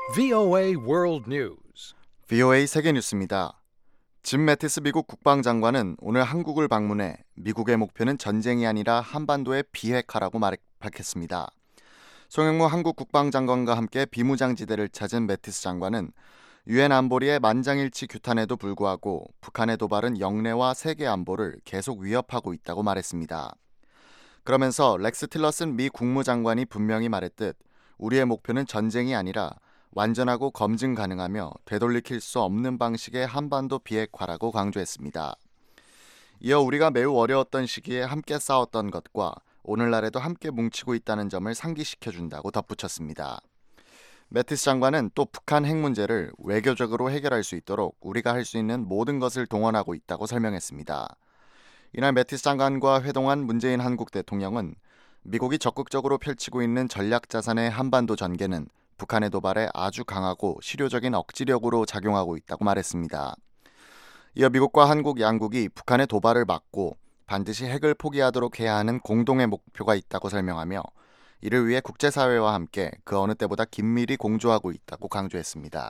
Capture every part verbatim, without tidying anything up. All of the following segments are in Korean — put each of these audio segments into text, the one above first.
브이오에이 World News. 브이오에이 세계뉴스입니다. 짐 매티스 미국 국방장관은 오늘 한국을 방문해 미국의 목표는 전쟁이 아니라 한반도의 비핵화라고 말, 밝혔습니다. 송영무 한국 국방장관과 함께 비무장지대를 찾은 매티스 장관은 유엔 안보리의 만장일치 규탄에도 불구하고 북한의 도발은 영내와 세계 안보를 계속 위협하고 있다고 말했습니다. 그러면서 렉스 틸러슨 미 국무장관이 분명히 말했듯 우리의 목표는 전쟁이 아니라 완전하고 검증 가능하며 되돌이킬 수 없는 방식의 한반도 비핵화라고 강조했습니다. 이어 우리가 매우 어려웠던 시기에 함께 싸웠던 것과 오늘날에도 함께 뭉치고 있다는 점을 상기시켜준다고 덧붙였습니다. 매티스 장관은 또 북한 핵 문제를 외교적으로 해결할 수 있도록 우리가 할 수 있는 모든 것을 동원하고 있다고 설명했습니다. 이날 매티스 장관과 회동한 문재인 한국 대통령은 미국이 적극적으로 펼치고 있는 전략자산의 한반도 전개는 북한의 도발에 아주 강하고 실효적인 억지력으로 작용하고 있다고 말했습니다. 이어 미국과 한국 양국이 북한의 도발을 막고 반드시 핵을 포기하도록 해야 하는 공동의 목표가 있다고 설명하며 이를 위해 국제사회와 함께 그 어느 때보다 긴밀히 공조하고 있다고 강조했습니다.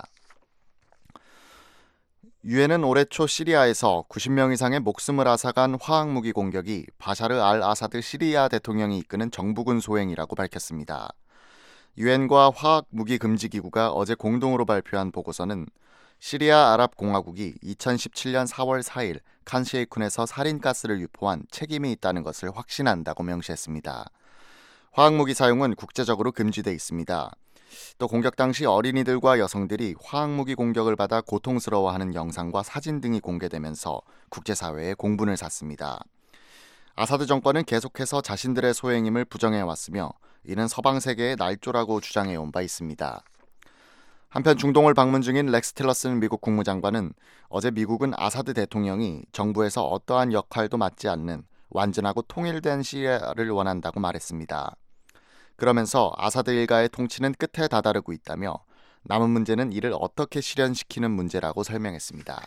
유엔은 올해 초 시리아에서 구십 명 이상의 목숨을 앗아간 화학무기 공격이 바샤르 알 아사드 시리아 대통령이 이끄는 정부군 소행이라고 밝혔습니다. 유엔과 화학무기금지기구가 어제 공동으로 발표한 보고서는 시리아 아랍공화국이 이천십칠년 사월 사일 칸 셰이쿤에서 살인가스를 유포한 책임이 있다는 것을 확신한다고 명시했습니다. 화학무기 사용은 국제적으로 금지돼 있습니다. 또 공격 당시 어린이들과 여성들이 화학무기 공격을 받아 고통스러워하는 영상과 사진 등이 공개되면서 국제사회에 공분을 샀습니다. 아사드 정권은 계속해서 자신들의 소행임을 부정해왔으며 이는 서방 세계의 날조라고 주장해온 바 있습니다. 한편 중동을 방문 중인 렉스 틸러슨 미국 국무장관은 어제 미국은 아사드 대통령이 정부에서 어떠한 역할도 맡지 않는 완전하고 통일된 시리아를 원한다고 말했습니다. 그러면서 아사드 일가의 통치는 끝에 다다르고 있다며 남은 문제는 이를 어떻게 실현시키는 문제라고 설명했습니다.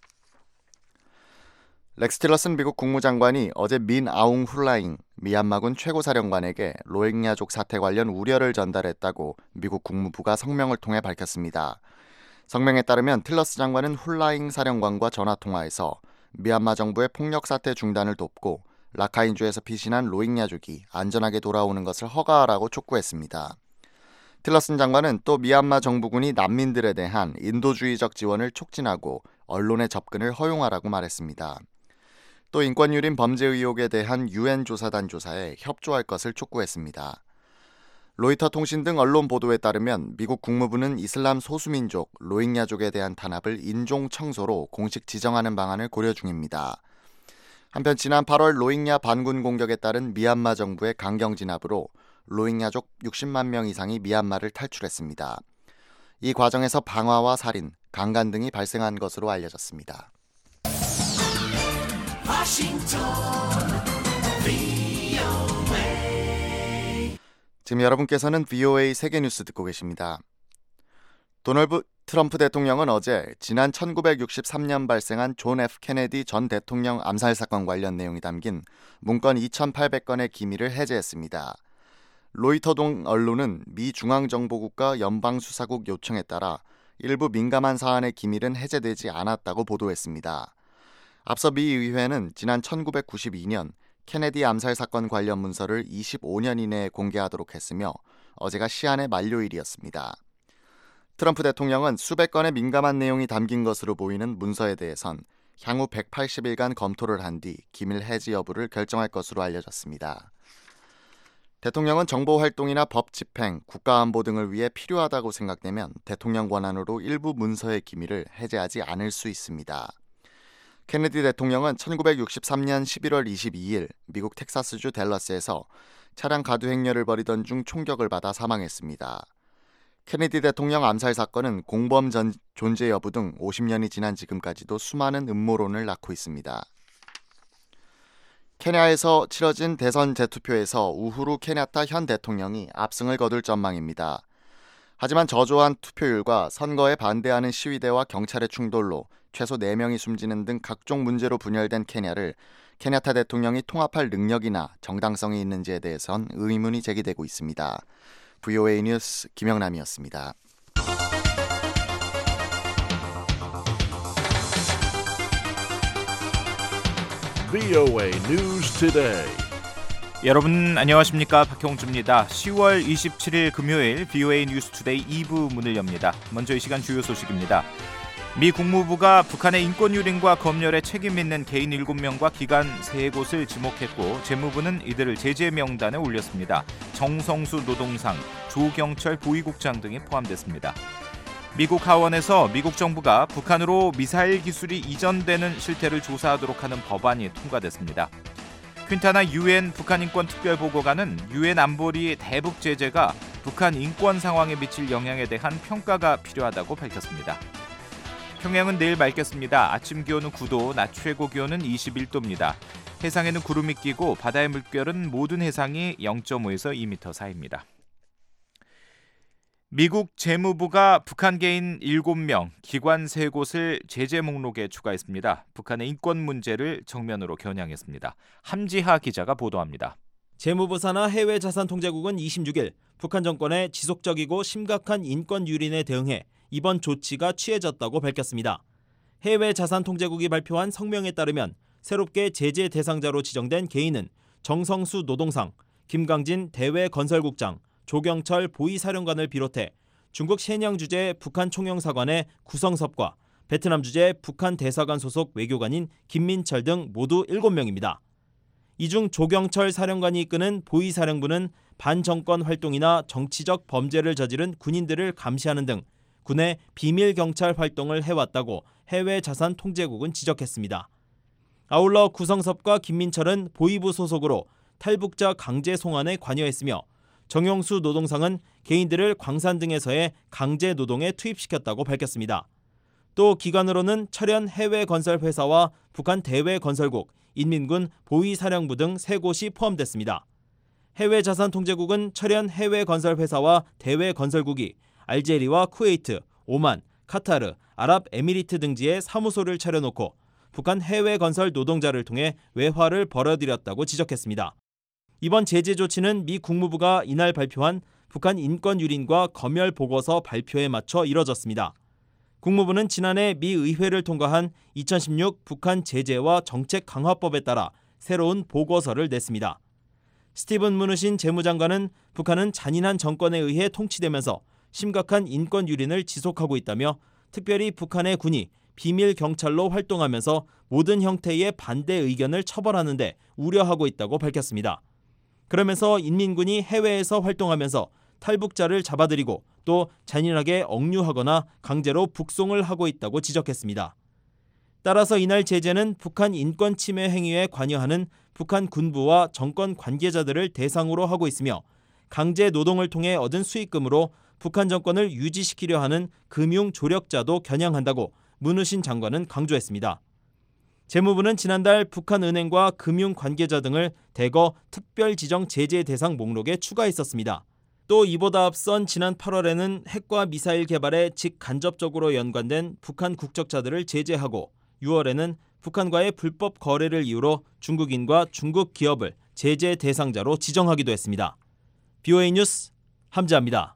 렉스 틸러슨 미국 국무장관이 어제 민 아웅 훌라잉 미얀마군 최고사령관에게 로힝야족 사태 관련 우려를 전달했다고 미국 국무부가 성명을 통해 밝혔습니다. 성명에 따르면 틸러스 장관은 훌라잉 사령관과 전화통화에서 미얀마 정부의 폭력 사태 중단을 돕고 라카인주에서 피신한 로힝야족이 안전하게 돌아오는 것을 허가하라고 촉구했습니다. 틸러슨 장관은 또 미얀마 정부군이 난민들에 대한 인도주의적 지원을 촉진하고 언론의 접근을 허용하라고 말했습니다. 또 인권유린 범죄 의혹에 대한 유엔 조사단 조사에 협조할 것을 촉구했습니다. 로이터 통신 등 언론 보도에 따르면 미국 국무부는 이슬람 소수민족 로힝야족에 대한 탄압을 인종 청소로 공식 지정하는 방안을 고려 중입니다. 한편 지난 팔월 로힝야 반군 공격에 따른 미얀마 정부의 강경 진압으로 로힝야족 육십만 명 이상이 미얀마를 탈출했습니다. 이 과정에서 방화와 살인, 강간 등이 발생한 것으로 알려졌습니다. 지금 여러분께서는 브이오에이 세계뉴스 듣고 계십니다. 도널드 트럼프 대통령은 어제 지난 천구백육십삼년 발생한 존 에프 케네디 전 대통령 암살 사건 관련 내용이 담긴 문건 이천팔백 건의 기밀을 해제했습니다. 로이터 등 언론은 미 중앙정보국과 연방수사국 요청에 따라 일부 민감한 사안의 기밀은 해제되지 않았다고 보도했습니다. 앞서 미 의회는 지난 천구백구십이년 케네디 암살 사건 관련 문서를 이십오년 이내에 공개하도록 했으며 어제가 시한의 만료일이었습니다. 트럼프 대통령은 수백 건의 민감한 내용이 담긴 것으로 보이는 문서에 대해선 향후 백팔십일간 검토를 한 뒤 기밀 해지 여부를 결정할 것으로 알려졌습니다. 대통령은 정보활동이나 법 집행, 국가안보 등을 위해 필요하다고 생각되면 대통령 권한으로 일부 문서의 기밀을 해제하지 않을 수 있습니다. 케네디 대통령은 천구백육십삼년 십일월 이십이일 미국 텍사스주 댈러스에서 차량 가두 행렬을 벌이던 중 총격을 받아 사망했습니다. 케네디 대통령 암살 사건은 공범 전, 존재 여부 등 오십년이 지난 지금까지도 수많은 음모론을 낳고 있습니다. 케냐에서 치러진 대선 재투표에서 우후루 케냐타 현 대통령이 압승을 거둘 전망입니다. 하지만 저조한 투표율과 선거에 반대하는 시위대와 경찰의 충돌로 최소 네 명이 숨지는 등 각종 문제로 분열된 케냐를 케냐타 대통령이 통합할 능력이나 정당성이 있는지에 대해선 의문이 제기되고 있습니다. 브이오에이 뉴스 김영남이었습니다. 브이오에이 News Today. 여러분 안녕하십니까? 박형주입니다. 시월 이십칠일 금요일 브이오에이 뉴스 투데이 이 부 문을 엽니다. 먼저 이 시간 주요 소식입니다. 미 국무부가 북한의 인권 유린과 검열에 책임 있는 개인 일곱 명과 기관 세 곳을 지목했고 재무부는 이들을 제재 명단에 올렸습니다. 정성수 노동상, 조경철 보위국장 등이 포함됐습니다. 미국 하원에서 미국 정부가 북한으로 미사일 기술이 이전되는 실태를 조사하도록 하는 법안이 통과됐습니다. 퀸타나 유엔 북한 인권 특별보고관은 유엔 안보리 대북 제재가 북한 인권 상황에 미칠 영향에 대한 평가가 필요하다고 밝혔습니다. 평양은 내일 맑겠습니다. 아침 기온은 구 도, 낮 최고 기온은 이십일 도입니다. 해상에는 구름이 끼고 바다의 물결은 모든 해상이 영 점 오에서 이 미터 사이입니다. 미국 재무부가 북한 개인 일곱 명, 기관 세 곳을 제재 목록에 추가했습니다. 북한의 인권 문제를 정면으로 겨냥했습니다. 함지하 기자가 보도합니다. 재무부 산하 해외자산통제국은 이십육일 북한 정권의 지속적이고 심각한 인권 유린에 대응해 이번 조치가 취해졌다고 밝혔습니다. 해외자산통제국이 발표한 성명에 따르면 새롭게 제재 대상자로 지정된 개인은 정성수 노동상, 김강진 대외건설국장, 조경철 보위사령관을 비롯해 중국 셰냥 주재 북한 총영사관의 구성섭과 베트남 주재 북한 대사관 소속 외교관인 김민철 등 모두 일곱 명입니다. 이 중 조경철 사령관이 이끄는 보위사령부는 반정권 활동이나 정치적 범죄를 저지른 군인들을 감시하는 등 군의 비밀 경찰 활동을 해왔다고 해외자산통제국은 지적했습니다. 아울러 구성섭과 김민철은 보위부 소속으로 탈북자 강제 송환에 관여했으며 정용수 노동상은 개인들을 광산 등에서의 강제 노동에 투입시켰다고 밝혔습니다. 또 기관으로는 철현 해외건설회사와 북한 대외건설국, 인민군 보위사령부 등 세 곳이 포함됐습니다. 해외자산통제국은 철현 해외건설회사와 대외건설국이 알제리와 쿠웨이트, 오만, 카타르, 아랍에미리트 등지에 사무소를 차려놓고 북한 해외건설 노동자를 통해 외화를 벌어들였다고 지적했습니다. 이번 제재 조치는 미 국무부가 이날 발표한 북한 인권 유린과 검열 보고서 발표에 맞춰 이뤄졌습니다. 국무부는 지난해 미 의회를 통과한 이천십육 북한 제재와 정책 강화법에 따라 새로운 보고서를 냈습니다. 스티븐 무누신 재무장관은 북한은 잔인한 정권에 의해 통치되면서 심각한 인권 유린을 지속하고 있다며 특별히 북한의 군이 비밀 경찰로 활동하면서 모든 형태의 반대 의견을 처벌하는 데 우려하고 있다고 밝혔습니다. 그러면서 인민군이 해외에서 활동하면서 탈북자를 잡아들이고 또 잔인하게 억류하거나 강제로 북송을 하고 있다고 지적했습니다. 따라서 이날 제재는 북한 인권 침해 행위에 관여하는 북한 군부와 정권 관계자들을 대상으로 하고 있으며 강제 노동을 통해 얻은 수익금으로 북한 정권을 유지시키려 하는 금융 조력자도 겨냥한다고 문우신 장관은 강조했습니다. 재무부는 지난달 북한은행과 금융 관계자 등을 대거 특별 지정 제재 대상 목록에 추가했었습니다. 또 이보다 앞선 지난 팔월에는 핵과 미사일 개발에 직간접적으로 연관된 북한 국적자들을 제재하고 유월에는 북한과의 불법 거래를 이유로 중국인과 중국 기업을 제재 대상자로 지정하기도 했습니다. 브이오에이 뉴스 함지아입니다.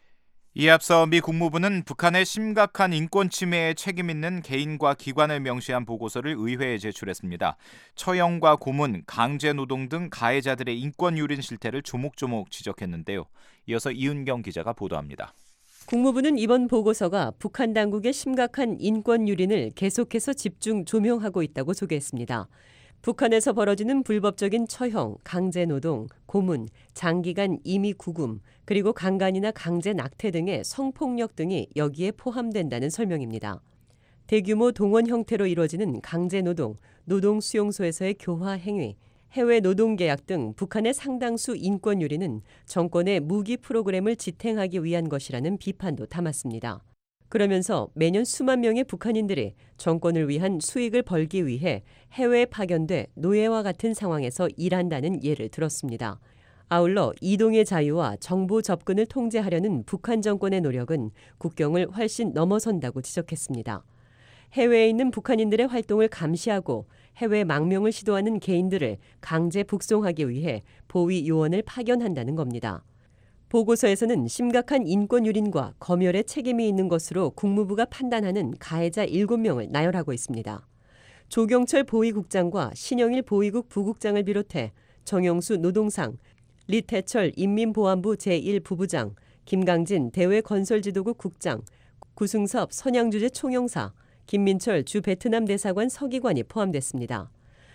이에 앞서 미 국무부는 북한의 심각한 인권 침해에 책임 있는 개인과 기관을 명시한 보고서를 의회에 제출했습니다. 처형과 고문, 강제노동 등 가해자들의 인권 유린 실태를 조목조목 지적했는데요. 이어서 이은경 기자가 보도합니다. 국무부는 이번 보고서가 북한 당국의 심각한 인권 유린을 계속해서 집중 조명하고 있다고 소개했습니다. 북한에서 벌어지는 불법적인 처형, 강제노동, 고문, 장기간 임의 구금, 그리고 강간이나 강제 낙태 등의 성폭력 등이 여기에 포함된다는 설명입니다. 대규모 동원 형태로 이루어지는 강제노동, 노동수용소에서의 교화 행위, 해외 노동계약 등 북한의 상당수 인권 유린은 정권의 무기 프로그램을 지탱하기 위한 것이라는 비판도 담았습니다. 그러면서 매년 수만 명의 북한인들이 정권을 위한 수익을 벌기 위해 해외에 파견돼 노예와 같은 상황에서 일한다는 예를 들었습니다. 아울러 이동의 자유와 정보 접근을 통제하려는 북한 정권의 노력은 국경을 훨씬 넘어선다고 지적했습니다. 해외에 있는 북한인들의 활동을 감시하고 해외 망명을 시도하는 개인들을 강제 북송하기 위해 보위 요원을 파견한다는 겁니다. 보고서에서는 심각한 인권 유린과 검열에 책임이 있는 것으로 국무부가 판단하는 가해자 일곱 명을 나열하고 있습니다. 조경철 보위국장과 신영일 보위국 부국장을 비롯해 정영수 노동상, 리태철 인민보안부 제일 부부장, 김강진 대외건설지도국 국장, 구승섭 선양주재 총영사, 김민철 주 베트남 대사관 서기관이 포함됐습니다.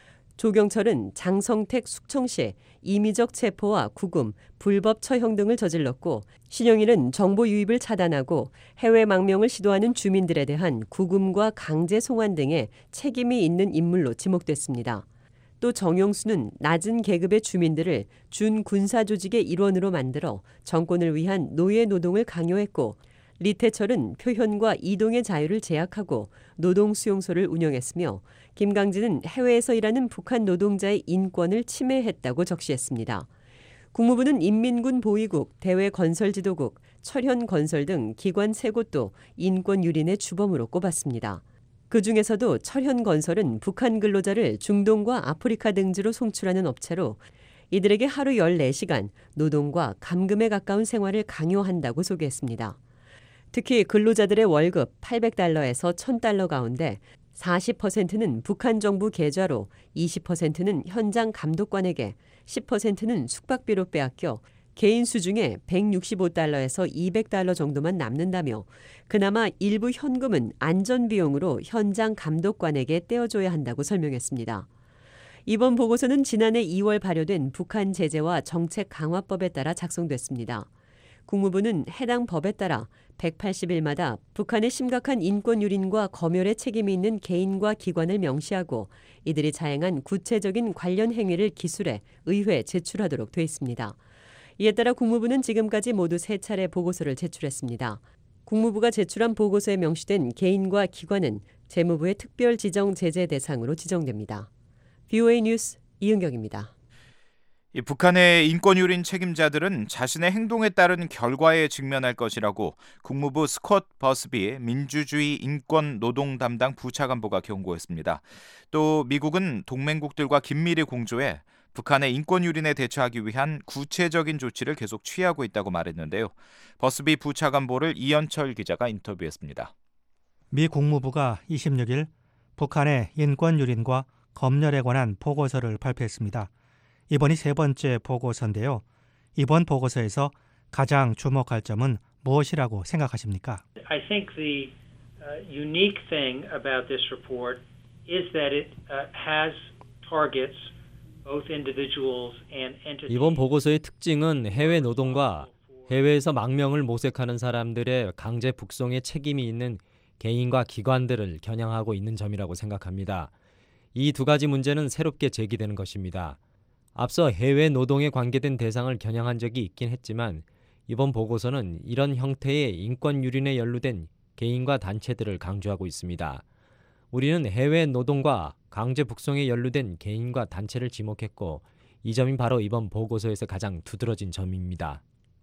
조경철은 장성택 숙청시에 임의적 체포와 구금, 불법 처형 등을 저질렀고 신영일은 정보 유입을 차단하고 해외 망명을 시도하는 주민들에 대한 구금과 강제 송환 등의 책임이 있는 인물로 지목됐습니다. 또 정용수는 낮은 계급의 주민들을 준군사 조직의 일원으로 만들어 정권을 위한 노예 노동을 강요했고 리태철은 표현과 이동의 자유를 제약하고 노동수용소를 운영했으며 김강진은 해외에서 일하는 북한 노동자의 인권을 침해했다고 적시했습니다. 국무부는 인민군 보위국, 대외건설지도국, 철현건설 등 기관 세 곳도 인권 유린의 주범으로 꼽았습니다. 그중에서도 철현건설은 북한 근로자를 중동과 아프리카 등지로 송출하는 업체로 이들에게 하루 열네 시간 노동과 감금에 가까운 생활을 강요한다고 소개했습니다. 특히 근로자들의 월급 팔백 달러에서 천 달러 가운데 사십 퍼센트는 북한 정부 계좌로 이십 퍼센트는 현장 감독관에게 십 퍼센트는 숙박비로 빼앗겨 개인 수중에 백육십오 달러에서 이백 달러 정도만 남는다며 그나마 일부 현금은 안전비용으로 현장 감독관에게 떼어줘야 한다고 설명했습니다. 이번 보고서는 지난해 이월 발효된 북한 제재와 정책 강화법에 따라 작성됐습니다. 국무부는 해당 법에 따라 백팔십 일마다 북한의 심각한 인권 유린과 검열에 책임이 있는 개인과 기관을 명시하고 이들이 자행한 구체적인 관련 행위를 기술해 의회에 제출하도록 돼 있습니다. 이에 따라 국무부는 지금까지 모두 세 차례 보고서를 제출했습니다. 국무부가 제출한 보고서에 명시된 개인과 기관은 재무부의 특별 지정 제재 대상으로 지정됩니다. 비오에이 뉴스 이은경입니다. 이 북한의 인권유린 책임자들은 자신의 행동에 따른 결과에 직면할 것이라고 국무부 스콧 버스비 민주주의 인권 노동 담당 부차관보가 경고했습니다. 또 미국은 동맹국들과 긴밀히 공조해 북한의 인권유린에 대처하기 위한 구체적인 조치를 계속 취하고 있다고 말했는데요. 버스비 부차관보를 이현철 기자가 인터뷰했습니다. 미 국무부가 이십육 일 북한의 인권유린과 검열에 관한 보고서를 발표했습니다. 이번이 세 번째 보고서인데요. 이번 보고서에서 가장 주목할 점은 무엇이라고 생각하십니까? I think the uh, unique thing about this report is that it uh, has targets both individuals and entities. 이번 보고서의 특징은 해외 노동과 해외에서 망명을 모색하는 사람들의 강제 북송에 책임이 있는 개인과 기관들을 겨냥하고 있는 점이라고 생각합니다. 이 두 가지 문제는 새롭게 제기되는 것입니다. 앞서 해외 노동에 관계된 대상을 겨냥한 적이 있긴 했지만 이번 보고서는 이런 형태의 인권 유린에 연루된 개인과 단체들을 강조하고 있습니다. 우리는 해외 노동과 강제 북송에 연루된 개인과 단체를 지목했고 이 점이 바로 이번 보고서에서 가장 두드러진 점입니다.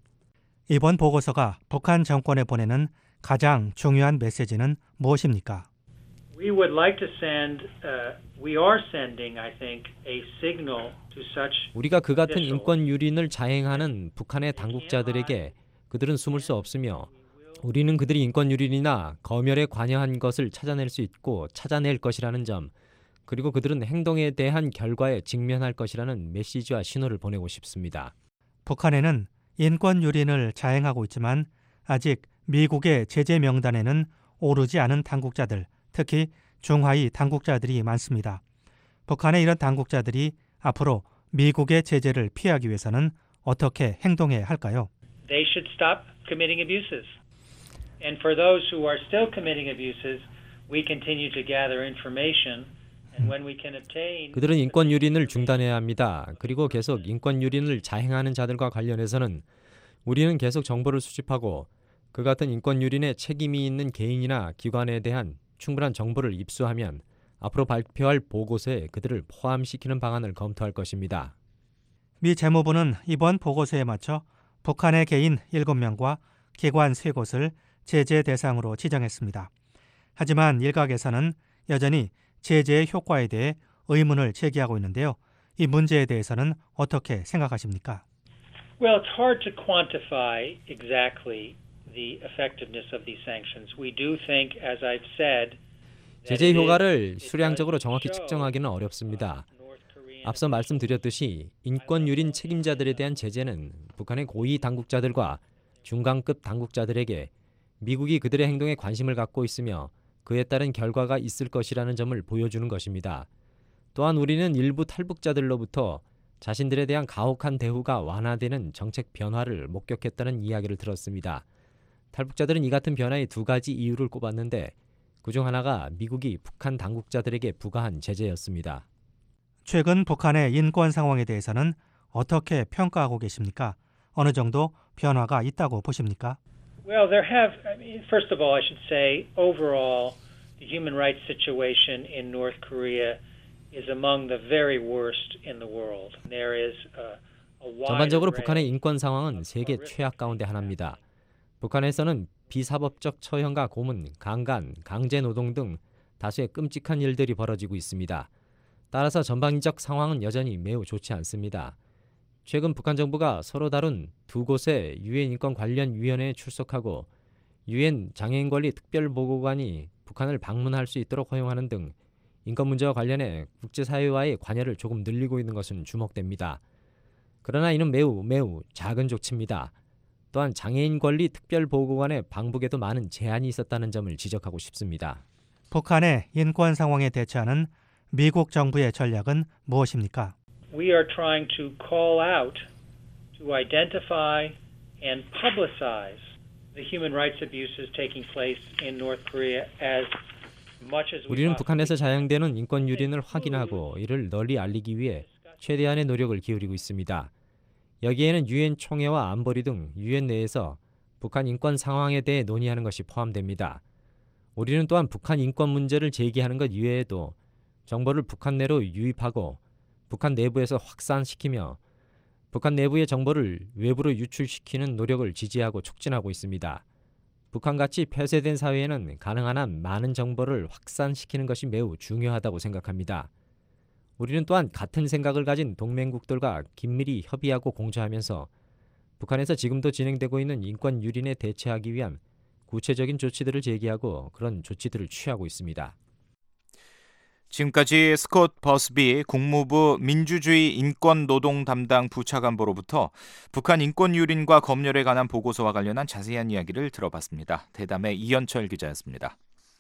이번 보고서가 북한 정권에 보내는 가장 중요한 메시지는 무엇입니까? We would like to send, uh, we are sending, I think, a signal to such. 우리가 그 같은 인권 유린을 자행하는 북한의 당국자들에게 그들은 숨을 수 없으며 우리는 그들이 인권 유린이나 검열에 관여한 것을 찾아낼 수 있고 찾아낼 것이라는 점, 그리고 그들은 행동에 대한 결과에 직면할 것이라는 메시지와 신호를 보내고 싶습니다. 북한에는 인권 유린을 자행하고 있지만 아직 미국의 제재 명단에는 오르지 않은 당국자들, 특히 중하위 당국자들이 많습니다. 북한의 이런 당국자들이 앞으로 미국의 제재를 피하기 위해서는 어떻게 행동해야 할까요? They should stop committing abuses. And for those who are still committing abuses, we continue to gather information. And when we can obtain 그들은 인권 유린을 중단해야 합니다. 그리고 계속 인권 유린을 자행하는 자들과 관련해서는 우리는 계속 정보를 수집하고 그 같은 인권 유린에 책임이 있는 개인이나 기관에 대한 충분한 정보를 입수하면 앞으로 발표할 보고서에 그들을 포함시키는 방안을 검토할 것입니다. 미 재무부는 이번 보고서에 맞춰 북한의 개인 일곱 명과 기관 세 곳을 제재 대상으로 지정했습니다. 하지만 일각에서는 여전히 제재의 효과에 대해 의문을 제기하고 있는데요. 이 문제에 대해서는 어떻게 생각하십니까? Well, it's hard to quantify exactly the effectiveness of these sanctions. We do think, as I've said, 제재 효과를 수량적으로 정확히 측정하기는 어렵습니다. 앞서 말씀드렸듯이 인권 유린 책임자들에 대한 제재는 북한의 고위 당국자들과 중간급 당국자들에게 미국이 그들의 행동에 관심을 갖고 있으며 그에 따른 결과가 있을 것이라는 점을 보여주는 것입니다. 또한 우리는 일부 탈북자들로부터 자신들에 대한 가혹한 대우가 완화되는 정책 변화를 목격했다는 이야기를 들었습니다. 탈북자들은 이 같은 변화의 두 가지 이유를 꼽았는데 그중 하나가 미국이 북한 당국자들에게 부과한 제재였습니다. 최근 북한의 인권 상황에 대해서는 어떻게 평가하고 계십니까? 어느 정도 변화가 있다고 보십니까? Well, there have, I mean, first of all, I should say, overall, the human rights situation in North Korea is among the very worst in the world. There is a, a wide 전반적으로 array 북한의 인권 상황은 of 세계 horrific 최악 가운데 things 하나입니다. happening. 북한에서는 비사법적 처형과 고문, 강간, 강제노동 등 다수의 끔찍한 일들이 벌어지고 있습니다. 따라서 전반적 상황은 여전히 매우 좋지 않습니다. 최근 북한 정부가 서로 다룬 두 곳의 유엔 인권 관련 위원회에 출석하고 유엔 장애인 권리 특별보고관이 북한을 방문할 수 있도록 허용하는 등 인권 문제와 관련해 국제사회와의 관여를 조금 늘리고 있는 것은 주목됩니다. 그러나 이는 매우 매우 작은 조치입니다. 또한 장애인 권리 특별보고관의 방북에도 많은 제한이 있었다는 점을 지적하고 싶습니다. 북한의 인권 상황에 대처하는 미국 정부의 전략은 무엇입니까? We are trying to call out, to identify and publicize the human rights abuses taking place in North Korea as much as we 우리는 북한에서 possibly can. 자행되는 인권 유린을 확인하고 이를 널리 알리기 위해 최대한의 노력을 기울이고 있습니다. 여기에는 유엔 총회와 안보리 등 유엔 내에서 북한 인권 상황에 대해 논의하는 것이 포함됩니다. 우리는 또한 북한 인권 문제를 제기하는 것 이외에도 정보를 북한 내로 유입하고 북한 내부에서 확산시키며 북한 내부의 정보를 외부로 유출시키는 노력을 지지하고 촉진하고 있습니다. 북한같이 폐쇄된 사회에는 가능한 한 많은 정보를 확산시키는 것이 매우 중요하다고 생각합니다. 우리는 또한 같은 생각을 가진 동맹국들과 긴밀히 협의하고 공조하면서 북한에서 지금도 진행되고 있는 인권 유린에 대처하기 위한 구체적인 조치들을 제기하고 그런 조치들을 취하고 있습니다. 지금까지 스콧 버스비 국무부 민주주의 인권 노동 담당 부차관보로부터 북한 인권 유린과 검열에 관한 보고서와 관련한 자세한 이야기를 들어봤습니다. 대담의 이현철 기자였습니다.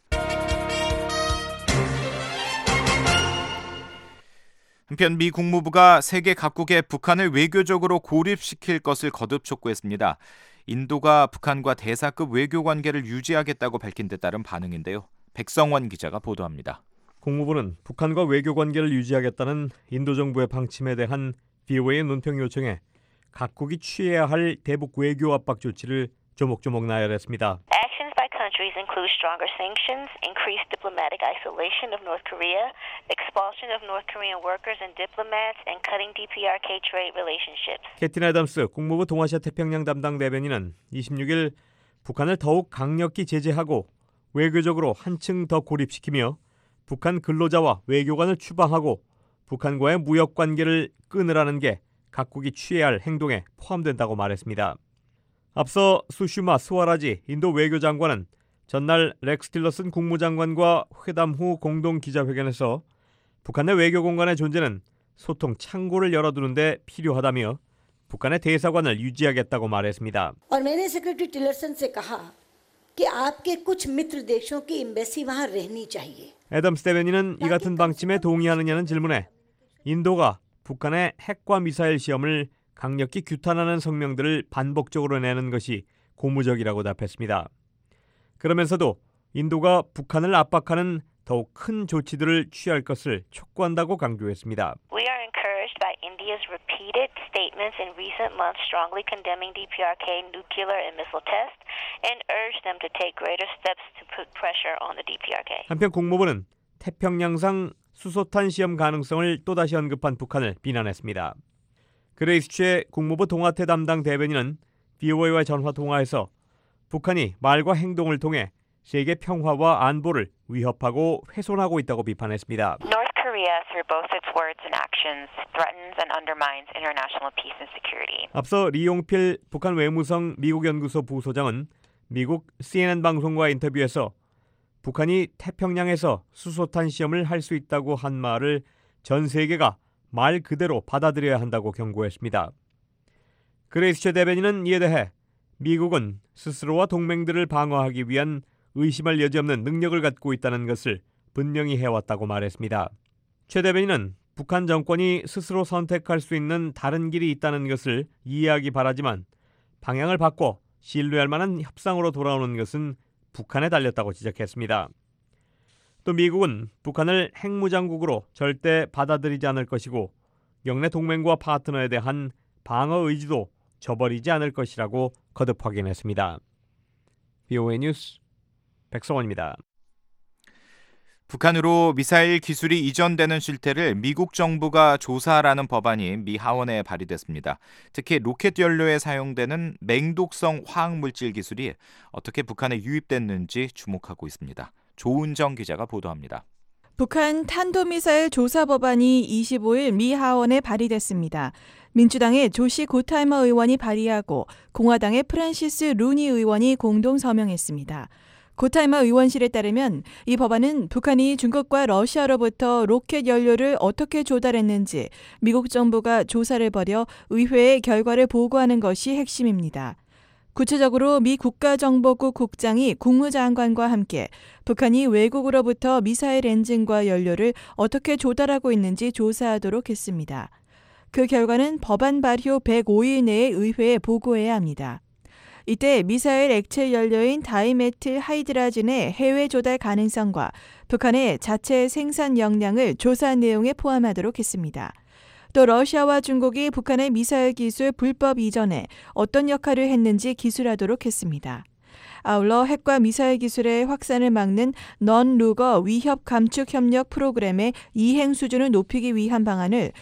한편 미 국무부가 세계 각국의 북한을 외교적으로 고립시킬 것을 거듭 촉구했습니다. 인도가 북한과 대사급 외교 관계를 유지하겠다고 밝힌 데 따른 반응인데요. 백성원 기자가 보도합니다. 국무부는 북한과 외교 관계를 유지하겠다는 인도 정부의 방침에 대한 브이오에이의 논평 요청에 각국이 취해야 할 대북 외교 압박 조치를 조목조목 나열했습니다. Actions by countries include stronger sanctions, increased diplomatic isolation of North Korea, expulsion of North Korean workers and diplomats, and cutting 디피아르케이 trade relationships. 캐틴 애덤스 국무부 동아시아 태평양 담당 대변인은 이십육 일 북한을 더욱 강력히 제재하고 외교적으로 한층 더 고립시키며 북한 근로자와 외교관을 추방하고 북한과의 무역 관계를 끊으라는 게 각국이 취해야 할 행동에 포함된다고 말했습니다. 앞서 수슈마 스와라지 인도 외교장관은 전날 렉스 틸러슨 국무장관과 회담 후 공동 기자회견에서 북한의 외교 공간의 존재는 소통 창구를 열어두는 데 필요하다며 북한의 대사관을 유지하겠다고 말했습니다. और मैंने secretary Tillerson से कहा कि आपके कुछ मित्र देशों की एम्बेसी वहां रहनी चाहिए. 애덤스 대변인은 이 같은 방침에 동의하느냐는 질문에 인도가 북한의 핵과 미사일 시험을 강력히 규탄하는 성명들을 반복적으로 내는 것이 고무적이라고 답했습니다. 그러면서도 인도가 북한을 압박하는 더욱 큰 조치들을 취할 것을 촉구한다고 강조했습니다. We are encouraged by India's repeated statements in recent months strongly condemning 디피아르케이 nuclear and missile tests and urge them to take greater steps to put pressure on the 디피아르케이. 한편 국무부는 태평양상 수소탄 시험 가능성을 또다시 언급한 북한을 비난했습니다. 그레이스 최 국무부 동아태 담당 대변인은 브이오에이와 전화 통화에서 북한이 말과 행동을 통해 세계 평화와 안보를 위협하고 훼손하고 있다고 비판했습니다. North Korea through both its words and actions, threatens and undermines international peace and security. 앞서 리용필 북한 외무성 미국 연구소 부소장은 미국 씨엔엔 방송과 인터뷰에서 북한이 태평양에서 수소탄 시험을 할 수 있다고 한 말을 전 세계가 말 그대로 받아들여야 한다고 경고했습니다. 그레이스처 대변인은 이에 대해 미국은 스스로와 동맹들을 방어하기 위한 의심할 여지 없는 능력을 갖고 있다는 것을 분명히 해왔다고 말했습니다. 최 대변인은 북한 정권이 스스로 선택할 수 있는 다른 길이 있다는 것을 이해하기 바라지만 방향을 바꿔 신뢰할 만한 협상으로 돌아오는 것은 북한에 달렸다고 지적했습니다. 또 미국은 북한을 핵무장국으로 절대 받아들이지 않을 것이고 영내 동맹과 파트너에 대한 방어 의지도 저버리지 않을 것이라고 거듭 확인했습니다. 브이오에이 뉴스 백성원입니다. 북한으로 미사일 기술이 이전되는 실태를 미국 정부가 조사하라는 법안이 미 하원에 발의됐습니다. 특히 로켓 연료에 사용되는 맹독성 화학물질 기술이 어떻게 북한에 유입됐는지 주목하고 있습니다. 조은정 기자가 보도합니다. 북한 탄도미사일 조사 법안이 이십오일 미 하원에 발의됐습니다. 민주당의 조시 고타이머 의원이 발의하고 공화당의 프란시스 루니 의원이 공동 서명했습니다. 고타이머 의원실에 따르면 이 법안은 북한이 중국과 러시아로부터 로켓 연료를 어떻게 조달했는지 미국 정부가 조사를 벌여 의회에 결과를 보고하는 것이 핵심입니다. 구체적으로 미 국가정보국 국장이 국무장관과 함께 북한이 외국으로부터 미사일 엔진과 연료를 어떻게 조달하고 있는지 조사하도록 했습니다. 그 결과는 법안 발효 백오일 내에 의회에 보고해야 합니다. 이때 미사일 액체 연료인 다이메틸 하이드라진의 해외 조달 가능성과 북한의 자체 생산 역량을 조사 내용에 포함하도록 했습니다. 또 러시아와 중국이 북한의 미사일 기술 불법 이전에 어떤 역할을 했는지 기술하도록 했습니다. 아울러 핵과 미사일 기술의 확산을 막는 넌루거 위협 감축 협력 프로그램의 이행 수준을 높이기 위한 방안을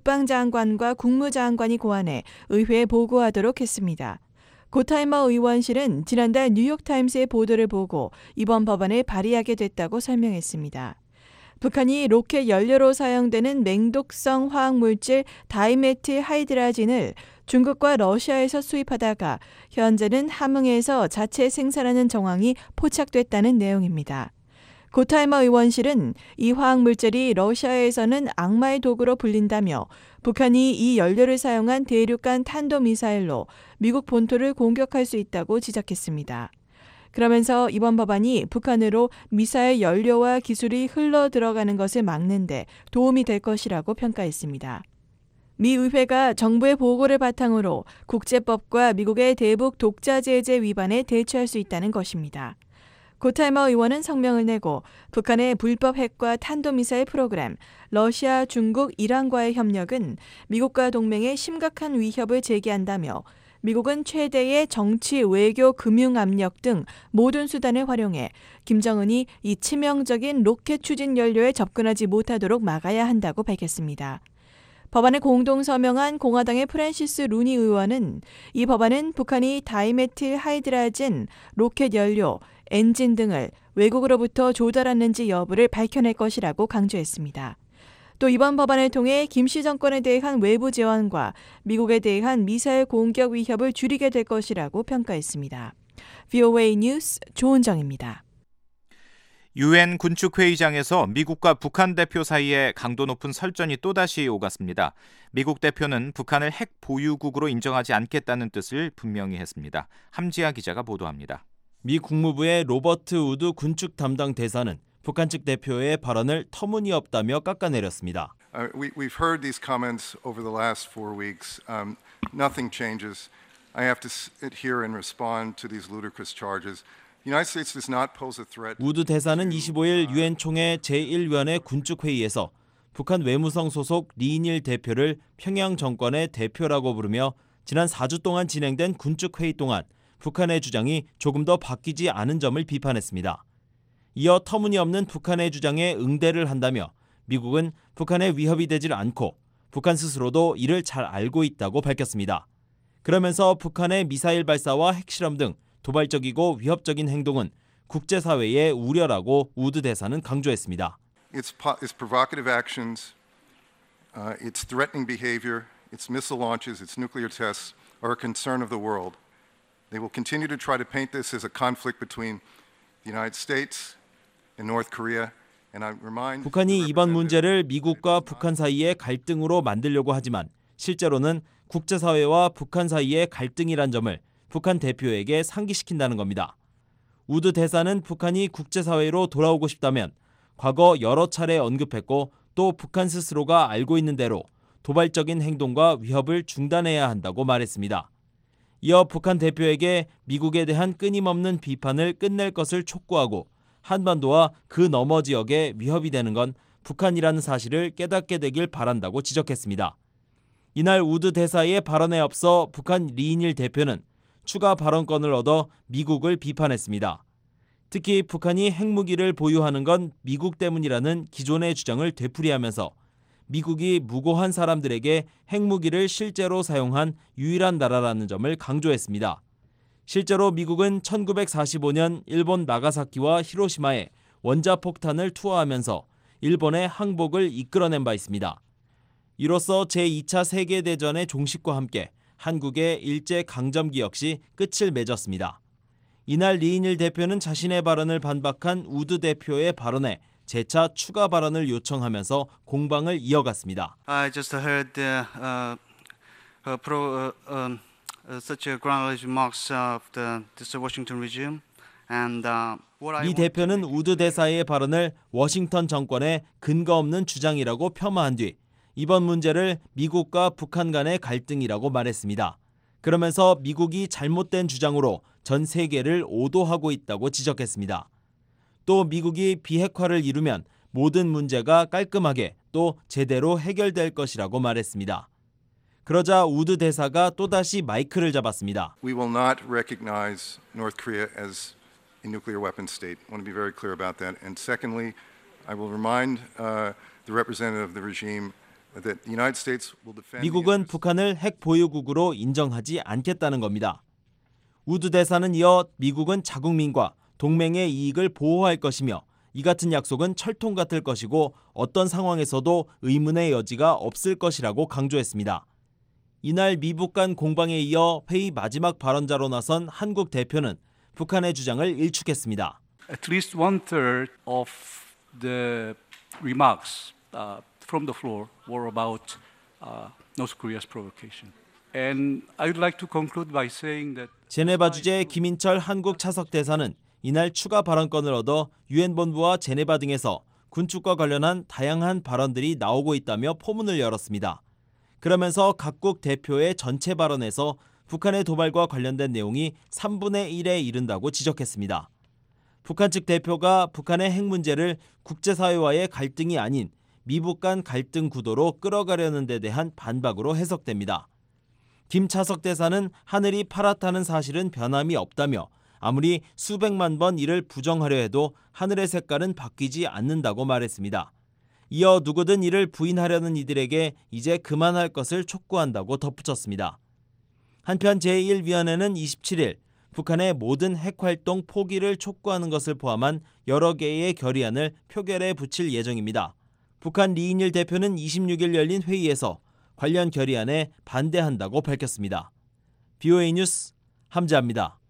국방장관과 국무장관이 고안해 의회에 보고하도록 했습니다. 고타이머 의원실은 지난달 뉴욕타임스의 보도를 보고 이번 법안을 발의하게 됐다고 설명했습니다. 북한이 로켓 연료로 사용되는 맹독성 화학물질 다이메틸 하이드라진을 중국과 러시아에서 수입하다가 현재는 함흥에서 자체 생산하는 정황이 포착됐다는 내용입니다. 고타이머 의원실은 이 화학물질이 러시아에서는 악마의 도구로 불린다며 북한이 이 연료를 사용한 대륙간 탄도미사일로 미국 본토를 공격할 수 있다고 지적했습니다. 그러면서 이번 법안이 북한으로 미사일 연료와 기술이 흘러 들어가는 것을 막는 데 도움이 될 것이라고 평가했습니다. 미 의회가 정부의 보고를 바탕으로 국제법과 미국의 대북 독자 제재 위반에 대처할 수 있다는 것입니다. 고타이머 의원은 성명을 내고 북한의 불법 핵과 탄도미사일 프로그램, 러시아, 중국, 이란과의 협력은 미국과 동맹에 심각한 위협을 제기한다며 미국은 최대의 정치, 외교, 금융 압력 등 모든 수단을 활용해 김정은이 이 치명적인 로켓 추진 연료에 접근하지 못하도록 막아야 한다고 밝혔습니다. 법안에 공동 서명한 공화당의 프란시스 루니 의원은 이 법안은 북한이 다이메틸 하이드라진, 로켓 연료, 엔진 등을 외국으로부터 조달하는지 여부를 밝혀낼 것이라고 강조했습니다. 또 이번 법안을 통해 김씨 정권에 대한 외부 지원과 미국에 대한 미사일 공격 위협을 줄이게 될 것이라고 평가했습니다. 브이오에이 뉴스 조은정입니다. 유엔 군축회의장에서 미국과 북한 대표 사이에 강도 높은 설전이 또다시 오갔습니다. 미국 대표는 북한을 핵 보유국으로 인정하지 않겠다는 뜻을 분명히 했습니다. 함지아 기자가 보도합니다. 미 국무부의 로버트 우드 군축 담당 대사는 북한 측 대표의 발언을 터무니없다며 깎아내렸습니다. Uh, we, we've heard these comments over the last four weeks. Um, nothing changes. I have to sit here and respond to these ludicrous charges. The United States does not pose a threat. 우드 대사는 이십오일 유엔 총회 제일 위원회 군축 회의에서 북한 외무성 소속 리인일 대표를 평양 정권의 대표라고 부르며 지난 사 주 동안 진행된 군축 회의 동안 북한의 주장이 조금 더 바뀌지 않은 점을 비판했습니다. 이어 터무니없는 북한의 주장에 응대를 한다며 미국은 북한의 위협이 되질 않고 북한 스스로도 이를 잘 알고 있다고 밝혔습니다. 그러면서 북한의 미사일 발사와 핵실험 등 도발적이고 위협적인 행동은 국제사회의 우려라고 우드 대사는 강조했습니다. Its, its provocative actions uh, its threatening behavior, its missile launches, its nuclear tests are a concern of the world. They will continue to try to paint this as a conflict between the United States and North Korea. And I remind 북한이 이번 문제를 미국과 북한 사이의 갈등으로 만들려고 하지만 실제로는 국제사회와 북한 사이의 갈등이란 점을 북한 대표에게 상기시킨다는 겁니다. 우드 대사는 북한이 국제사회로 돌아오고 싶다면 과거 여러 차례 언급했고 또 북한 스스로가 알고 있는 대로 도발적인 행동과 위협을 중단해야 한다고 말했습니다. 이어 북한 대표에게 미국에 대한 끊임없는 비판을 끝낼 것을 촉구하고 한반도와 그 너머 지역에 위협이 되는 건 북한이라는 사실을 깨닫게 되길 바란다고 지적했습니다. 이날 우드 대사의 발언에 앞서 북한 리인일 대표는 추가 발언권을 얻어 미국을 비판했습니다. 특히 북한이 핵무기를 보유하는 건 미국 때문이라는 기존의 주장을 되풀이하면서 미국이 무고한 사람들에게 핵무기를 실제로 사용한 유일한 나라라는 점을 강조했습니다. 실제로 미국은 천구백사십오 년 일본 나가사키와 히로시마에 원자폭탄을 투하하면서 일본의 항복을 이끌어낸 바 있습니다. 이로써 제이 차 세계대전의 종식과 함께 한국의 일제강점기 역시 끝을 맺었습니다. 이날 리인일 대표는 자신의 발언을 반박한 우드 대표의 발언에 재차 추가 발언을 요청하면서 공방을 이어갔습니다. I just heard the, uh, uh, pro, uh, um, uh, such a ground remarks of the this Washington regime, and uh, what I 이 대표는 우드 대사의 발언을 워싱턴 정권의 근거 없는 주장이라고 폄하한 뒤 이번 문제를 미국과 북한 간의 갈등이라고 말했습니다. 그러면서 미국이 잘못된 주장으로 전 세계를 오도하고 있다고 지적했습니다. 또 미국이 비핵화를 이루면 모든 문제가 깔끔하게 또 제대로 해결될 것이라고 말했습니다. 그러자 우드 대사가 또다시 마이크를 잡았습니다. We will not recognize North Korea as a nuclear weapon state. I want to be very clear about that. And secondly, I will remind uh, the representative of the regime that the United States will defend. 미국은 북한을 핵 보유국으로 인정하지 않겠다는 겁니다. 우드 대사는 이어 미국은 자국민과 동맹의 이익을 보호할 것이며 이 같은 약속은 철통 같을 것이고 어떤 상황에서도 의문의 여지가 없을 것이라고 강조했습니다. 이날 미북 간 공방에 이어 회의 마지막 발언자로 나선 한국 대표는 북한의 주장을 일축했습니다. At least one third of the remarks uh, from the floor were about uh, North Korea's provocation. And I would like to conclude by saying that 제네바 주재 김인철 한국 차석 대사는 이날 추가 발언권을 얻어 유엔 본부와 제네바 등에서 군축과 관련한 다양한 발언들이 나오고 있다며 포문을 열었습니다. 그러면서 각국 대표의 전체 발언에서 북한의 도발과 관련된 내용이 삼분의 일에 이른다고 지적했습니다. 북한 측 대표가 북한의 핵 문제를 국제사회와의 갈등이 아닌 미북 간 갈등 구도로 끌어가려는 데 대한 반박으로 해석됩니다. 김차석 대사는 하늘이 파랗다는 사실은 변함이 없다며 아무리 수백만 번 이를 부정하려 해도 하늘의 색깔은 바뀌지 않는다고 말했습니다. 이어 누구든 이를 부인하려는 이들에게 이제 그만할 것을 촉구한다고 덧붙였습니다. 한편 제일 위원회는 이십칠 일 북한의 모든 핵활동 포기를 촉구하는 것을 포함한 여러 개의 결의안을 표결에 붙일 예정입니다. 북한 리인일 대표는 이십육 일 열린 회의에서 관련 결의안에 반대한다고 밝혔습니다. 비오에이 뉴스 함재합니다.